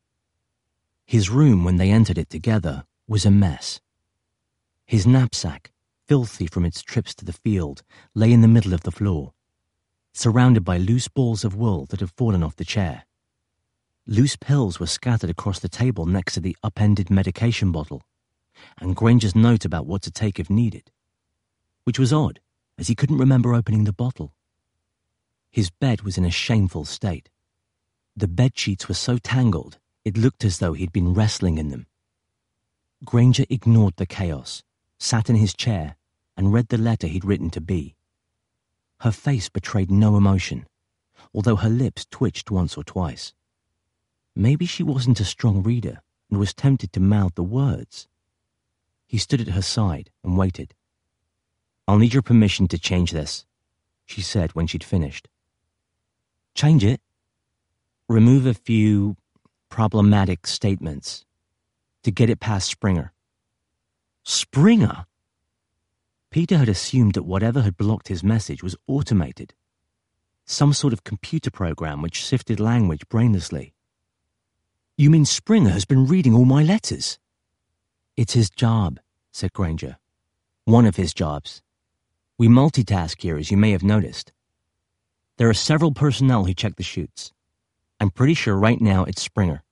His room, when they entered it together, was a mess. His knapsack, filthy from its trips to the field, lay in the middle of the floor, surrounded by loose balls of wool that had fallen off the chair. Loose pills were scattered across the table next to the upended medication bottle, and Granger's note about what to take if needed, which was odd, as he couldn't remember opening the bottle. His bed was in a shameful state. The bed sheets were so tangled, it looked as though he'd been wrestling in them. Granger ignored the chaos, sat in his chair, and read the letter he'd written to Bea. Her face betrayed no emotion, although her lips twitched once or twice. Maybe she wasn't a strong reader and was tempted to mouth the words. He stood at her side and waited. "I'll need your permission to change this," she said when she'd finished. "Change it?" "Remove a few problematic statements to get it past Springer." "Springer?" Peter had assumed that whatever had blocked his message was automated, some sort of computer program which sifted language brainlessly. "You mean Springer has been reading all my letters?" "It's his job," said Granger. "One of his jobs. We multitask here, as you may have noticed. There are several personnel who check the chutes. I'm pretty sure right now it's Springer."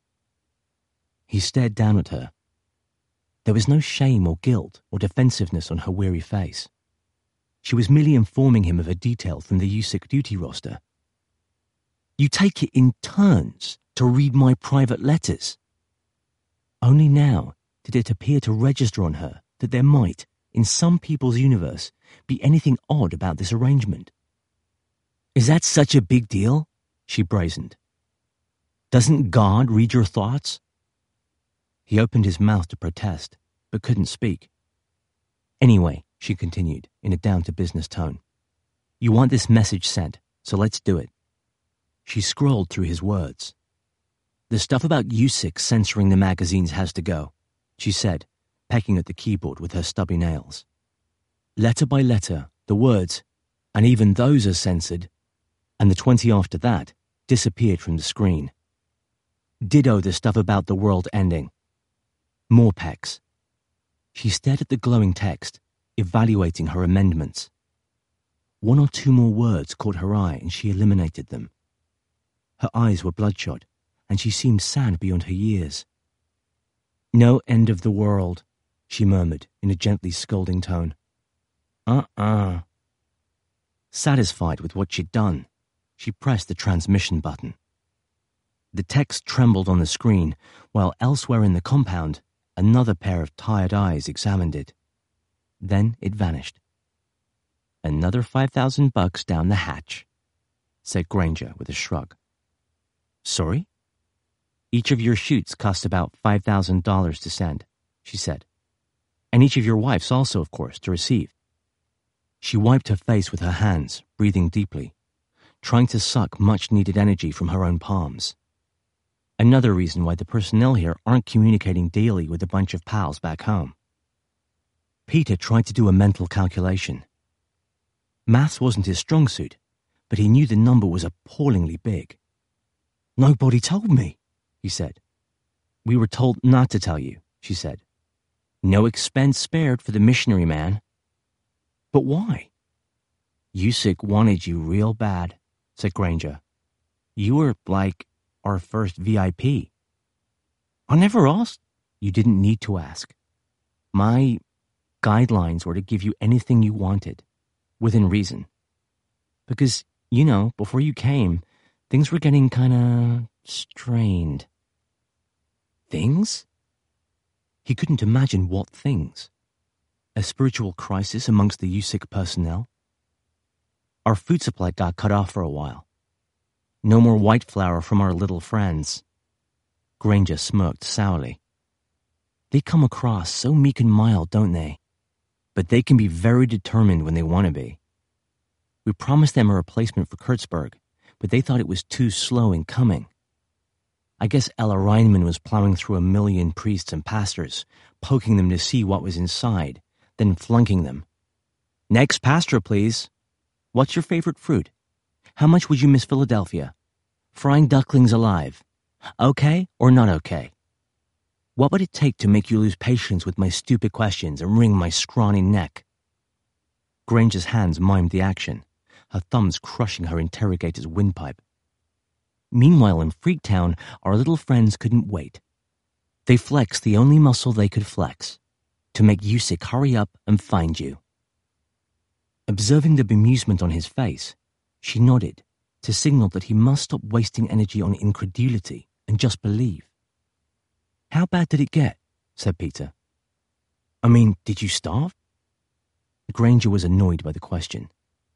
He stared down at her. There was no shame or guilt or defensiveness on her weary face. She was merely informing him of a detail from the U S I C duty roster. "You take it in turns to read my private letters?" Only now did it appear to register on her that there might, in some people's universe, be anything odd about this arrangement. "Is that such a big deal?" she brazened. "Doesn't God read your thoughts?" He opened his mouth to protest, but couldn't speak. "Anyway," she continued, in a down-to-business tone, "you want this message sent, so let's do it." She scrolled through his words. "The stuff about U S I C censoring the magazines has to go," she said, pecking at the keyboard with her stubby nails. Letter by letter, the words, "and even those are censored," and the twenty after that, disappeared from the screen. Ditto the stuff about the world ending. More pecs. She stared at the glowing text, evaluating her amendments. One or two more words caught her eye and she eliminated them. Her eyes were bloodshot, and she seemed sad beyond her years. "No end of the world," she murmured in a gently scolding tone. Uh-uh. Satisfied with what she'd done, she pressed the transmission button. The text trembled on the screen, while elsewhere in the compound, another pair of tired eyes examined it. Then it vanished. "Another five thousand bucks down the hatch," said Granger with a shrug. "Sorry?" Each of your shoots cost about five thousand dollars to send, she said. And each of your wives also, of course, to receive. She wiped her face with her hands, breathing deeply, trying to suck much-needed energy from her own palms. Another reason why the personnel here aren't communicating daily with a bunch of pals back home. Peter tried to do a mental calculation. Maths wasn't his strong suit, but he knew the number was appallingly big. Nobody told me, he said. We were told not to tell you, she said. No expense spared for the missionary man. But why? Usyk wanted you real bad, said Granger. You were like our first V I P. I never asked. You didn't need to ask. My guidelines were to give you anything you wanted, within reason. Because, you know, before you came, things were getting kind of strained. Things? He couldn't imagine what things. A spiritual crisis amongst the Usyk personnel? Our food supply got cut off for a while. No more white flour from our little friends. Granger smirked sourly. They come across so meek and mild, don't they? But they can be very determined when they want to be. We promised them a replacement for Kurtzberg, but they thought it was too slow in coming. I guess Ella Reinman was plowing through a million priests and pastors, poking them to see what was inside, then flunking them. Next pastor, please. What's your favorite fruit? How much would you miss Philadelphia? Frying ducklings alive. Okay or not okay? What would it take to make you lose patience with my stupid questions and wring my scrawny neck? Granger's hands mimed the action, her thumbs crushing her interrogator's windpipe. Meanwhile, in Freaktown, our little friends couldn't wait. They flexed the only muscle they could flex, to make Usyk hurry up and find you. Observing the bemusement on his face, she nodded to signal that he must stop wasting energy on incredulity and just believe. How bad did it get? Said Peter. I mean, did you starve? Granger was annoyed by the question.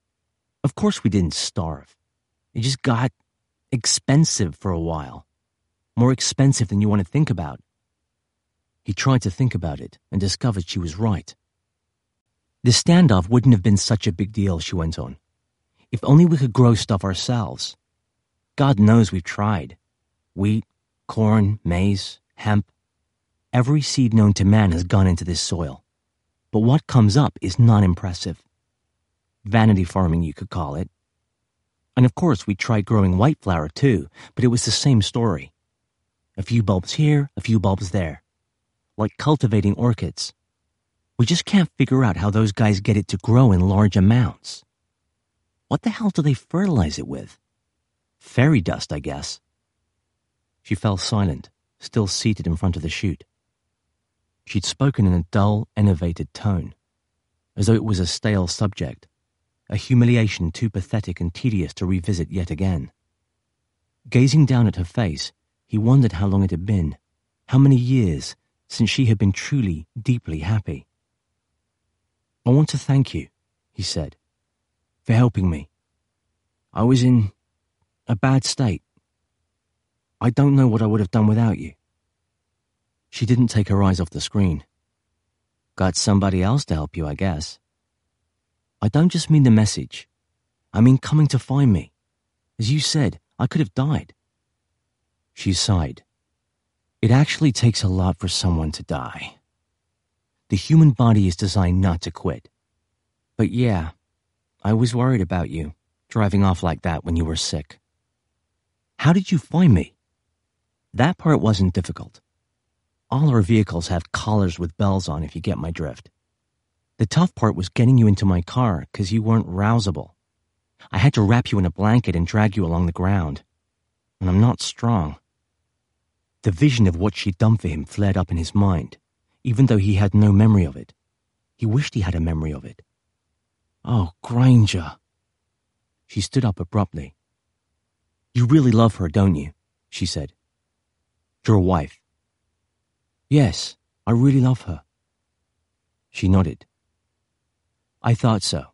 Of course we didn't starve. It just got expensive for a while. More expensive than you want to think about. He tried to think about it and discovered she was right. The standoff wouldn't have been such a big deal, she went on. If only we could grow stuff ourselves. God knows we've tried. Wheat, corn, maize, hemp. Every seed known to man has gone into this soil. But what comes up is not impressive. Vanity farming, you could call it. And of course, we tried growing white flour too, but it was the same story. A few bulbs here, a few bulbs there. Like cultivating orchids. We just can't figure out how those guys get it to grow in large amounts. What the hell do they fertilize it with? Fairy dust, I guess. She fell silent, still seated in front of the chute. She'd spoken in a dull, enervated tone, as though it was a stale subject, a humiliation too pathetic and tedious to revisit yet again. Gazing down at her face, he wondered how long it had been, how many years since she had been truly, deeply happy. I want to thank you, he said, for helping me. I was in a bad state. I don't know what I would have done without you. She didn't take her eyes off the screen. Got somebody else to help you, I guess. I don't just mean the message. I mean coming to find me. As you said, I could have died. She sighed. It actually takes a lot for someone to die. The human body is designed not to quit. But yeah, I was worried about you, driving off like that when you were sick. How did you find me? That part wasn't difficult. All our vehicles have collars with bells on, if you get my drift. The tough part was getting you into my car because you weren't rousable. I had to wrap you in a blanket and drag you along the ground. And I'm not strong. The vision of what she'd done for him flared up in his mind, even though he had no memory of it. He wished he had a memory of it. Oh, Granger. She stood up abruptly. You really love her, don't you? She said. Your wife. Yes, I really love her. She nodded. I thought so.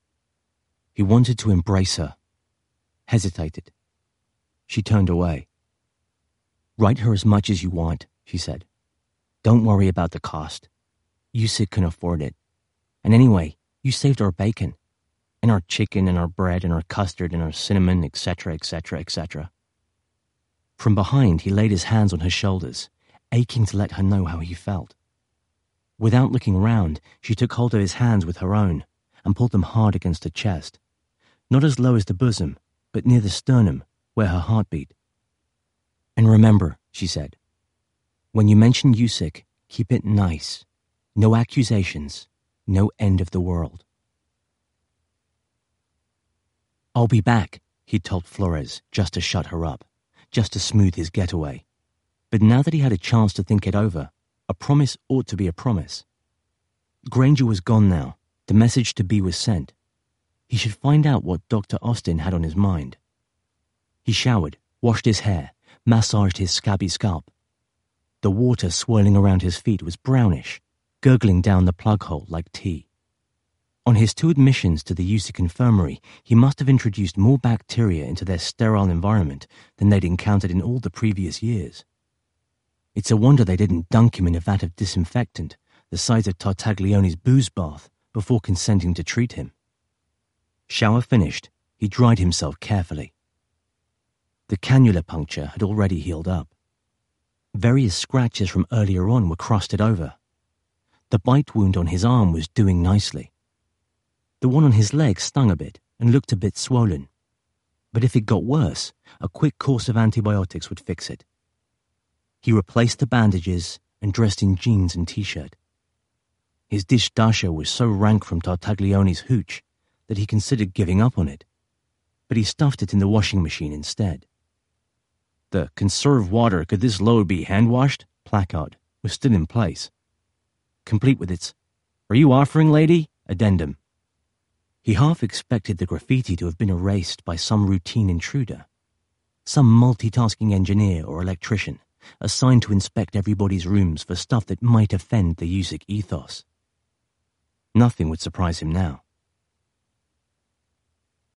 He wanted to embrace her, hesitated. She turned away. Write her as much as you want, she said. Don't worry about the cost. Yusik can afford it. And anyway, you saved our bacon, and our chicken, and our bread, and our custard, and our cinnamon, et cetera, et cetera, et cetera. From behind, he laid his hands on her shoulders, aching to let her know how he felt. Without looking round, she took hold of his hands with her own and pulled them hard against her chest, not as low as the bosom, but near the sternum, where her heart beat. And remember, she said, when you mention Yusik, keep it nice. No accusations, no end of the world. I'll be back, he told Flores, just to shut her up, just to smooth his getaway. But now that he had a chance to think it over, a promise ought to be a promise. Granger was gone now. The message to B was sent. He should find out what Doctor Austin had on his mind. He showered, washed his hair, massaged his scabby scalp. The water swirling around his feet was brownish, gurgling down the plug hole like tea. On his two admissions to the Yusik infirmary, he must have introduced more bacteria into their sterile environment than they'd encountered in all the previous years. It's a wonder they didn't dunk him in a vat of disinfectant, the size of Tartaglione's booze bath, before consenting to treat him. Shower finished, he dried himself carefully. The cannula puncture had already healed up. Various scratches from earlier on were crusted over. The bite wound on his arm was doing nicely. The one on his leg stung a bit and looked a bit swollen. But if it got worse, a quick course of antibiotics would fix it. He replaced the bandages and dressed in jeans and t-shirt. His dish dasher was so rank from Tartaglione's hooch that he considered giving up on it, but he stuffed it in the washing machine instead. The "Conserve water, could this load be hand-washed?" placard was still in place, complete with its "Are you offering, lady?" addendum. He half expected the graffiti to have been erased by some routine intruder, some multitasking engineer or electrician assigned to inspect everybody's rooms for stuff that might offend the Yusik ethos. Nothing would surprise him now.